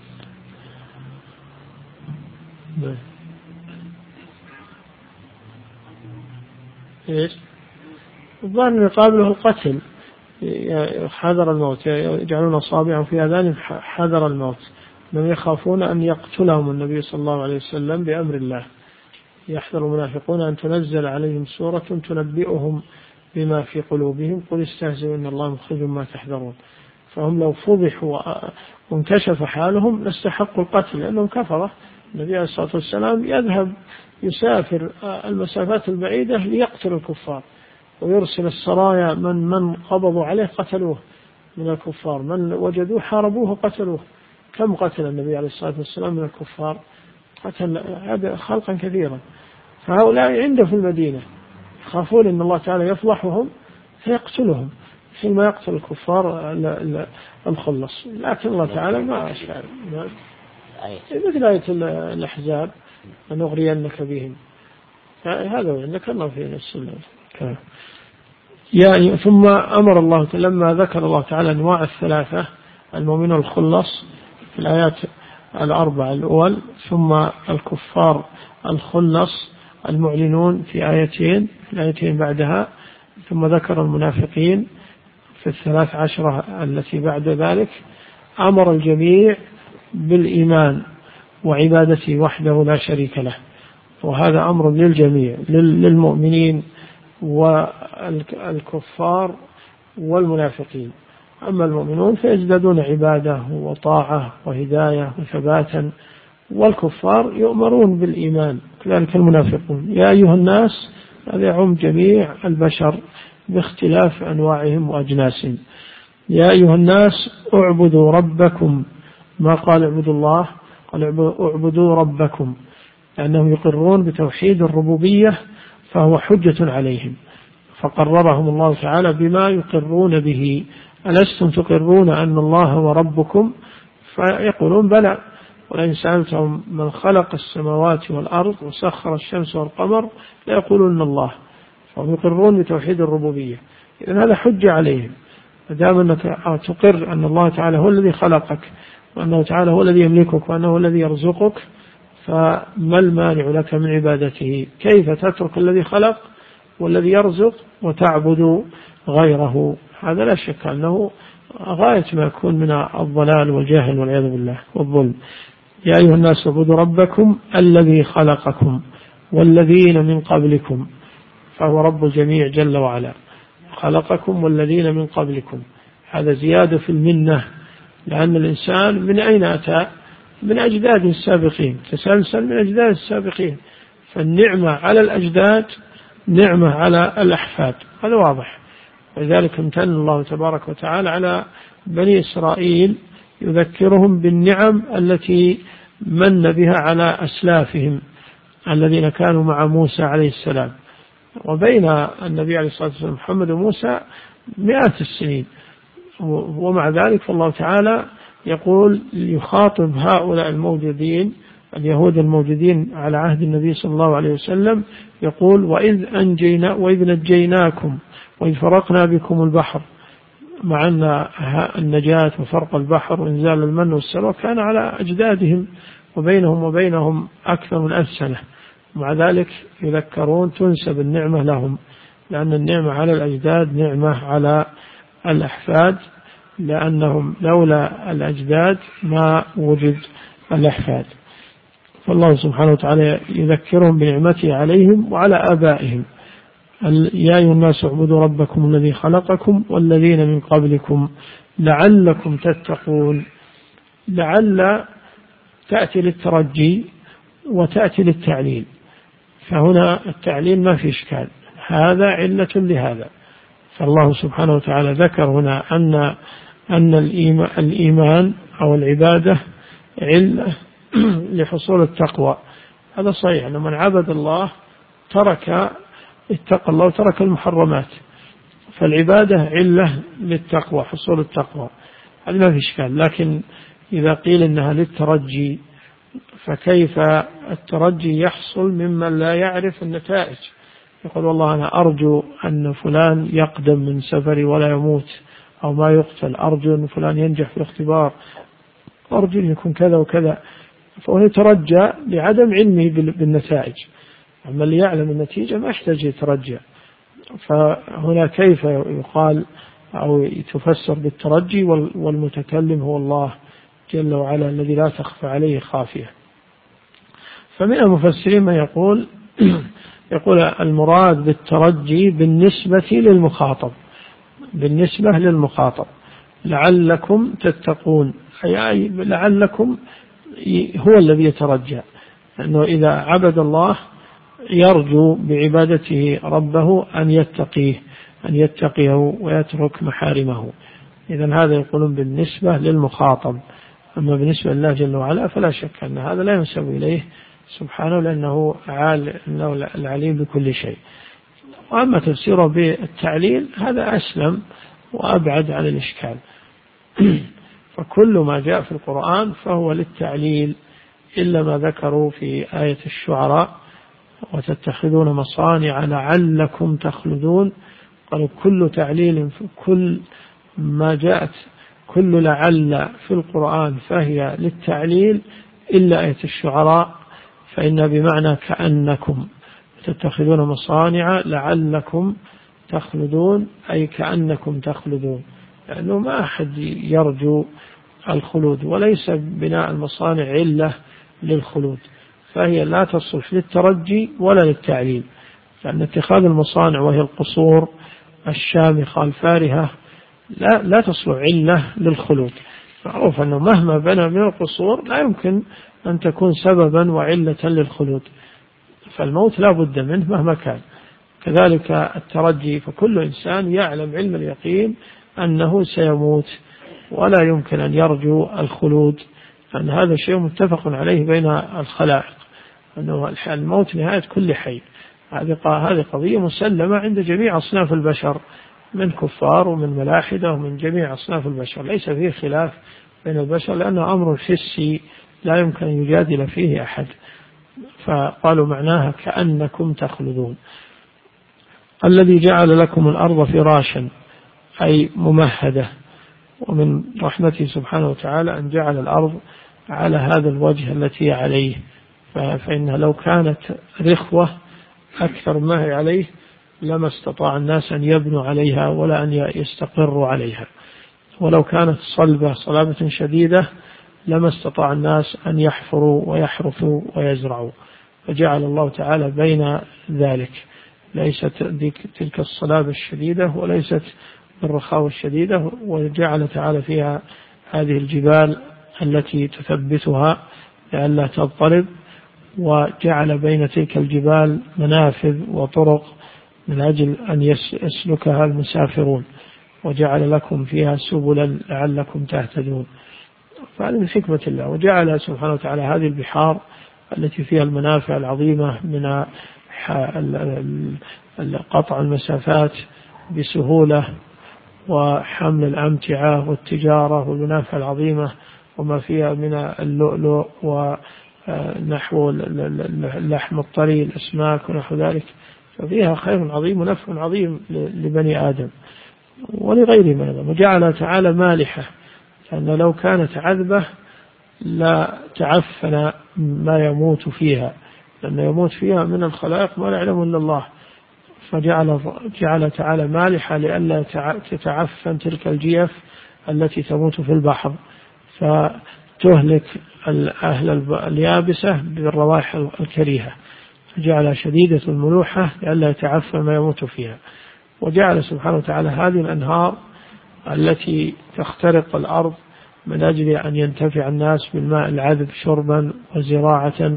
إيش؟ الظاهر يقابله القتل، حذر الموت، يجعلون أصابعهم في آذانهم حذر الموت، من يخافون أن يقتلهم النبي صلى الله عليه وسلم بأمر الله. يحذر المنافقون أن تنزل عليهم سورة تنبئهم بما في قلوبهم قل استهزئوا إن الله مخرج ما تحذرون. فهم لو فضحوا وانكشف حالهم لاستحقوا القتل لأنهم كفرة. النبي عليه الصلاة والسلام يذهب يسافر المسافات البعيدة ليقتل الكفار، ويرسل السرايا من من قبضوا عليه قتلوه من الكفار، من وجدوه حاربوه قتلوه. كم قتل النبي عليه الصلاة والسلام من الكفار؟ قتل خلقا كثيرا. فهؤلاء عنده في المدينة يخافون أن الله تعالى يفضحهم فيقتلهم حينما يقتل الكفار الخلص. لكن الله تعالى ما أشعر مثل آية الأحزاب لنغرينك بهم. هذا ذكرنا في نفس الكلام. يعني ثم أمر الله لما ذكر الله تعالى أنواع الثلاثة المؤمن الخلص في الآيات الأربع الأول، ثم الكفار الخلص المعلنون في آيتين في الآيتين بعدها، ثم ذكر المنافقين في الثلاث عشرة التي بعد ذلك. أمر الجميع بالإيمان وعبادته وحده لا شريك له، وهذا أمر للجميع، للمؤمنين والكفار والمنافقين. أما المؤمنون فيزدادون عبادة وطاعة وهداية وثباتا، والكفار يؤمرون بالإيمان، كذلك المنافقون. يا أيها الناس هذا يعم جميع البشر باختلاف أنواعهم وأجناسهم. يا أيها الناس اعبدوا ربكم، ما قال اعبدوا الله، قال اعبدوا ربكم، لأنهم يقرون بتوحيد الربوبية فهو حجة عليهم، فقررهم الله تعالى بما يقرون به. ألستم تقرون أن الله هو ربكم؟ فيقولون بلى. ولئن سألتهم من خلق السماوات والأرض وسخر الشمس والقمر ليقولون الله، فهم يقرون بتوحيد الربوبية. إذن هذا حجة عليهم، فدام أنك تقر أن الله تعالى هو الذي خلقك، وأنه تعالى هو الذي يملكك، وأنه هو الذي يرزقك، فما المانع لك من عبادته؟ كيف تترك الذي خلق والذي يرزق وتعبد غيره؟ هذا لا شك أنه غاية ما يكون من الضلال والجهل والعياذ بالله والظلم. يا أيها الناس اعبدوا ربكم الذي خلقكم والذين من قبلكم، فهو رب الجميع جل وعلا، خلقكم والذين من قبلكم. هذا زيادة في المنة، لأن الإنسان من أين أتى؟ من أجداده السابقين، تسلسل من أجداد السابقين، فالنعمة على الأجداد نعمة على الأحفاد، هذا واضح. ولذلك امتن الله تبارك وتعالى على بني إسرائيل يذكرهم بالنعم التي من بها على أسلافهم الذين كانوا مع موسى عليه السلام. وبين النبي عليه الصلاة والسلام محمد وموسى مئات السنين، ومع ذلك فالله تعالى يقول يخاطب هؤلاء الموجودين اليهود الموجودين على عهد النبي صلى الله عليه وسلم، يقول وإذ أنجينا وإذ نجيناكم وإذ فرقنا بكم البحر، مع أن النجاة وفرق البحر وإنزال المن والسلوى كان على أجدادهم وبينهم وبينهم أكثر من ألف سنة، مع ذلك يذكرون تنسب النعمة لهم، لأن النعمة على الأجداد نعمة على الأحفاد، لأنهم لولا الأجداد ما وجد الأحفاد. فالله سبحانه وتعالى يذكرهم بنعمته عليهم وعلى آبائهم. يا أيها الناس اعبدوا ربكم الذي خلقكم والذين من قبلكم لعلكم تتقون. لعل تأتي للترجي وتأتي للتعليل، فهنا التعليل ما في إشكال، هذا علة لهذا. فالله سبحانه وتعالى ذكر هنا أن أن الإيمان أو العبادة علة لحصول التقوى، هذا صحيح. أن من عبد الله ترك اتقى الله وترك المحرمات، فالعبادة علة للتقوى، حصول التقوى، هذا ما في إشكال. لكن إذا قيل إنها للترجي، فكيف الترجي يحصل ممن لا يعرف النتائج؟ يقول والله أنا أرجو أن فلان يقدم من سفري ولا يموت أو ما يقتل، أرجو أن فلان ينجح في الاختبار، أرجو أن يكون كذا وكذا، فهو يترجى لعدم علمه بالنتائج. أما اللي يعلم النتيجة ما يحتاج يترجى. فهنا كيف يقال أو تفسر بالترجي والمتكلم هو الله جل وعلا الذي لا تخفى عليه خافية؟ فمن المفسرين من يقول يقول المراد بالترجي بالنسبة للمخاطب، بالنسبة للمخاطب لعلكم تتقون، أي لعلكم هو الذي يترجى، لأنه إذا عبد الله يرجو بعبادته ربه أن يتقيه أن يتقيه ويترك محارمه. إذن هذا يقولون بالنسبة للمخاطب. أما بالنسبة لله جل وعلا فلا شك أن هذا لا ينسب إليه سبحانه، لأنه العليم بكل شيء. وأما تفسيره بالتعليل هذا أسلم وأبعد عن الإشكال. فكل ما جاء في القرآن فهو للتعليل، إلا ما ذكروا في آية الشعراء وتتخذون مصانع لعلكم تخلدون. قالوا كل تعليل، كل ما جاءت كل لعل في القرآن فهي للتعليل إلا آية الشعراء، فإن بمعنى كأنكم، تتخذون مصانع لعلكم تخلدون، أي كأنكم تخلدون، لأنه ما أحد يرجو الخلود، وليس بناء المصانع علة للخلود، فهي لا تصلح للترجي ولا للتعليل، لأن اتخاذ المصانع وهي القصور الشامخة الفارهة لا, لا تصلح علة للخلود. معروف أنه مهما بنى من القصور لا يمكن أن تكون سببا وعلة للخلود، فالموت لا بد منه مهما كان. كذلك الترجي، فكل إنسان يعلم علم اليقين أنه سيموت ولا يمكن أن يرجو الخلود، لأن هذا شيء متفق عليه بين الخلائق، أنه الموت نهاية كل حي. هذه قضية مسلمة عند جميع أصناف البشر، من كفار ومن ملاحدة ومن جميع أصناف البشر، ليس فيه خلاف بين البشر، لأنه أمر حسي لا يمكن أن يجادل فيه أحد. فقالوا معناها كأنكم تخلدون. الذي جعل لكم الأرض فراشا أي ممهدة، ومن رحمته سبحانه وتعالى أن جعل الأرض على هذا الوجه التي عليه، فإنها لو كانت رخوة أكثر ما هي عليه لما استطاع الناس أن يبنوا عليها ولا أن يستقروا عليها، ولو كانت صلبة صلابة شديدة لما استطاع الناس أن يحفروا ويحرثوا ويزرعوا، فجعل الله تعالى بين ذلك، ليست تلك الصلابة الشديدة وليست الرخاوة الشديدة، وجعل تعالى فيها هذه الجبال التي تثبتها لئلا تضطرب، وجعل بين تلك الجبال منافذ وطرق من أجل أن يسلكها المسافرون، وجعل لكم فيها سبلا لعلكم تهتدون. فهذه من حكمة الله. وجعل سبحانه وتعالى هذه البحار التي فيها المنافع العظيمة من قطع المسافات بسهولة، وحمل الأمتعة والتجارة والمنافع العظيمة، وما فيها من اللؤلؤ ونحو اللحم الطري الأسماك ونحو ذلك، ففيها خير عظيم ونفع عظيم لبني آدم ولغيرهم أيضا. وجعل تعالى مالحة، لأن لو كانت عذبة لا تعفن ما يموت فيها، لأن يموت فيها من الخلائق ما لا يعلم إلا الله، فجعل جعل تعالى مالحة لئلا تتعفن تلك الجيف التي تموت في البحر فتهلك أهل اليابسة بالروائح الكريهة، فجعل شديدة الملوحة لئلا يتعفن ما يموت فيها. وجعل سبحانه وتعالى هذه الأنهار التي تخترق الأرض من أجل أن ينتفع الناس بالماء العذب شربا وزراعة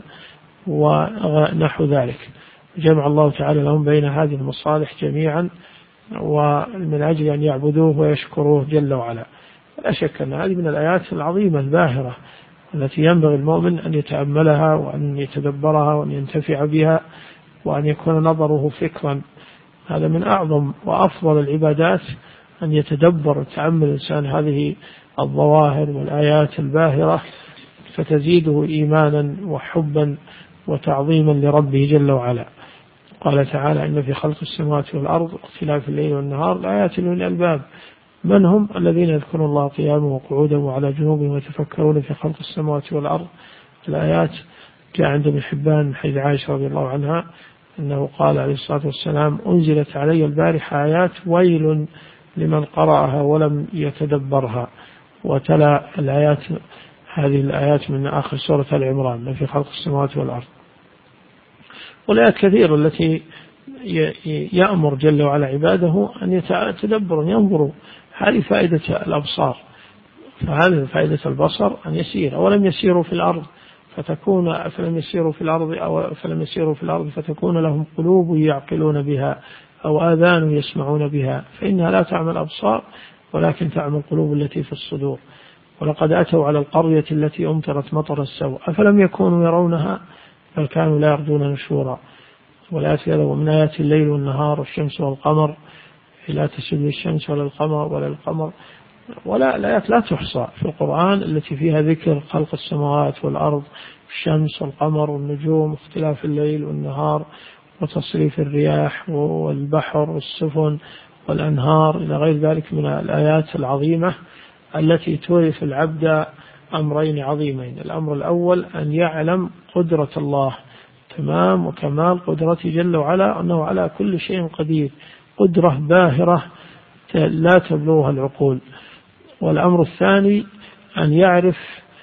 ونحو ذلك، جمع الله تعالى لهم بين هذه المصالح جميعا، ومن أجل أن يعبدوه ويشكروه جل وعلا. لا شك أن هذه من الآيات العظيمة الباهرة التي ينبغي المؤمن أن يتأملها وأن يتدبرها وأن ينتفع بها وأن يكون نظره فكرا. هذا من أعظم وأفضل العبادات، أن يتدبر وتأمل الإنسان هذه الظواهر والآيات الباهرة، فتزيده إيمانا وحبا وتعظيما لربه جل وعلا. قال تعالى: إن في خلق السماوات والأرض واختلاف الليل والنهار لآيات لأولي الألباب. من هم؟ الذين يذكرون الله قياما وقعودا وعلى جنوبهم ويتفكرون في خلق السماوات والأرض. الآيات جاء عند ابن حبان من حديث عائشة رضي الله عنها أنه قال عليه الصلاة والسلام: أنزلت علي البارحة آيات ويل لمن قرأها ولم يتدبرها. وتلا الآيات هذه الآيات من آخر سورة العمران: في خلق السماوات والأرض. والآيات كثيرة التي يأمر جل وعلا عباده أن يتدبروا ينظروا. هذه فائدة الأبصار، فهذه فائدة البصر أن يسير. ولم يسيروا في الأرض فتكون فلم يسيروا في الأرض أو فلم يسيروا في الأرض فتكون لهم قلوب يعقلون بها أو آذان يسمعون بها، فإنها لا تعمل الأبصار ولكن تعمل القلوب التي في الصدور. ولقد أتوا على القرية التي أمطرت مطر السوء أفلم يكونوا يرونها بل كانوا لا يرجون نشورا. والآيات ومن آيات الليل والنهار والشمس والقمر لا تسجد للشمس ولا القمر ولا القمر. ولا الآيات لا تحصى في القرآن التي فيها ذكر خلق السماوات والأرض، الشمس والقمر والنجوم، اختلاف الليل والنهار، وتصريف الرياح والبحر والسفن والأنهار إلى غير ذلك من الآيات العظيمة التي تورث العبد أمرين عظيمين. الأمر الأول أن يعلم قدرة الله تمام وكمال قدرته جل وعلا أنه على كل شيء قدير، قدرة باهرة لا تبلغها العقول. والأمر الثاني أن يعرف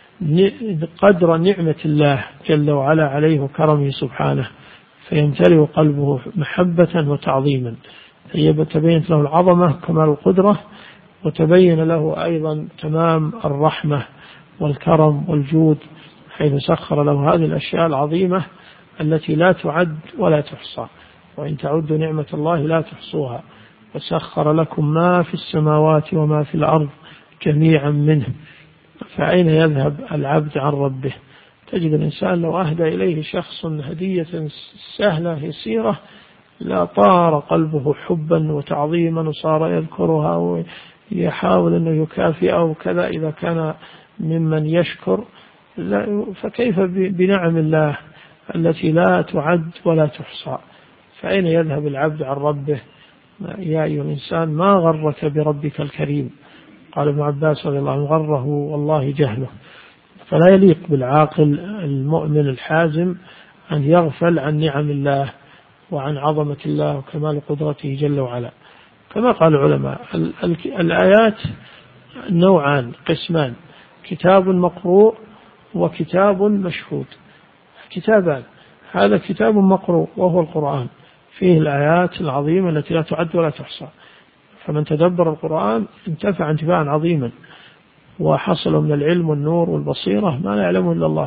قدر نعمة الله جل وعلا عليه وكرمه سبحانه، فيمتلئ قلبه محبة وتعظيما، تبين له العظمة كمال القدرة، وتبين له أيضا تمام الرحمة والكرم والجود، حيث سخر له هذه الأشياء العظيمة التي لا تعد ولا تحصى، وإن تعدوا نعمة الله لا تحصوها. وسخر لكم ما في السماوات وما في الأرض جميعا منه. فأين يذهب العبد عن ربه؟ تجد الإنسان لو أهدى إليه شخص هدية سهلة يسيرة لا طار قلبه حبا وتعظيما وصار يذكرها ويحاول أنه يكافئه وكذا إذا كان ممن يشكر. فكيف بنعم الله التي لا تعد ولا تحصى؟ فأين يذهب العبد عن ربه؟ يا أيها الإنسان ما غرك بربك الكريم؟ قال ابن عباس رضي الله عنه غره والله جهله. فلا يليق بالعاقل المؤمن الحازم أن يغفل عن نعم الله وعن عظمة الله وكمال قدرته جل وعلا. كما قال العلماء الآيات نوعان قسمان، كتاب مقروء وكتاب مشهود. كتابان، هذا كتاب مقروء وهو القرآن، فيه الآيات العظيمة التي لا تعد ولا تحصى، فمن تدبر القرآن انتفع انتفاعا عظيما وحصل من العلم والنور والبصيرة ما لا يعلمه إلا الله.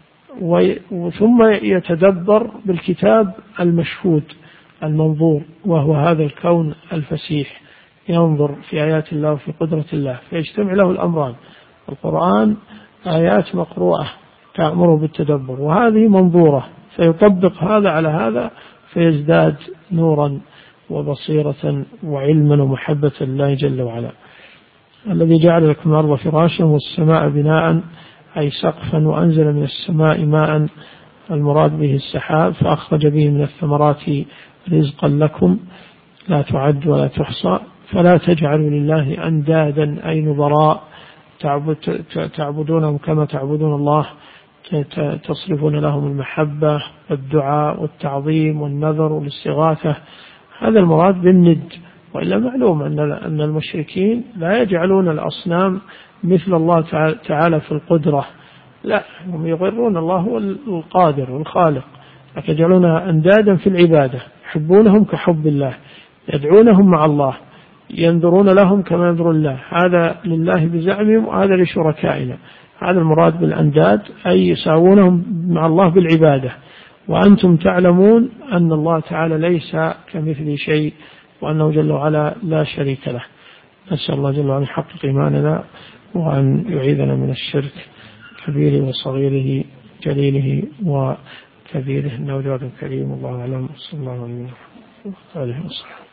ثم يتدبر بالكتاب المشهود المنظور، وهو هذا الكون الفسيح، ينظر في آيات الله وفي قدرة الله، فيجتمع له الأمران. القرآن آيات مقروءة تأمره بالتدبر، وهذه منظورة، فيطبق هذا على هذا فيزداد نورا وبصيرة وعلما ومحبة الله جل وعلا. الذي جعل لكم الأرض فراشا والسماء بناء، أي سقفا، وأنزل من السماء ماء، المراد به السحاب، فأخرج به من الثمرات رزقا لكم لا تعد ولا تحصى. فلا تجعلوا لله أندادا أي نظراء تعبدونهم كما تعبدون الله، تصرفون لهم المحبة والدعاء والتعظيم والنذر والاستغاثة، هذا المراد بالند. وإلا معلوم أن المشركين لا يجعلون الأصنام مثل الله تعالى في القدرة، لا، هم يغرون الله هو القادر والخالق، لكن يجعلونها أندادا في العبادة، يحبونهم كحب الله، يدعونهم مع الله، ينذرون لهم كما ينذر الله، هذا لله بزعمهم وهذا لشركائنا. هذا المراد بالأنداد، أي يساوونهم مع الله بالعبادة، وأنتم تعلمون أن الله تعالى ليس كمثل شيء، وأنه جل وعلا لا شريك له. نسأل الله جل وعلا أن يحقق إيماننا وأن يعيذنا من الشرك كبيره وصغيره جليله وكبيره، إنه جواد كريم. الله أعلم، صلى الله عليه وسلم.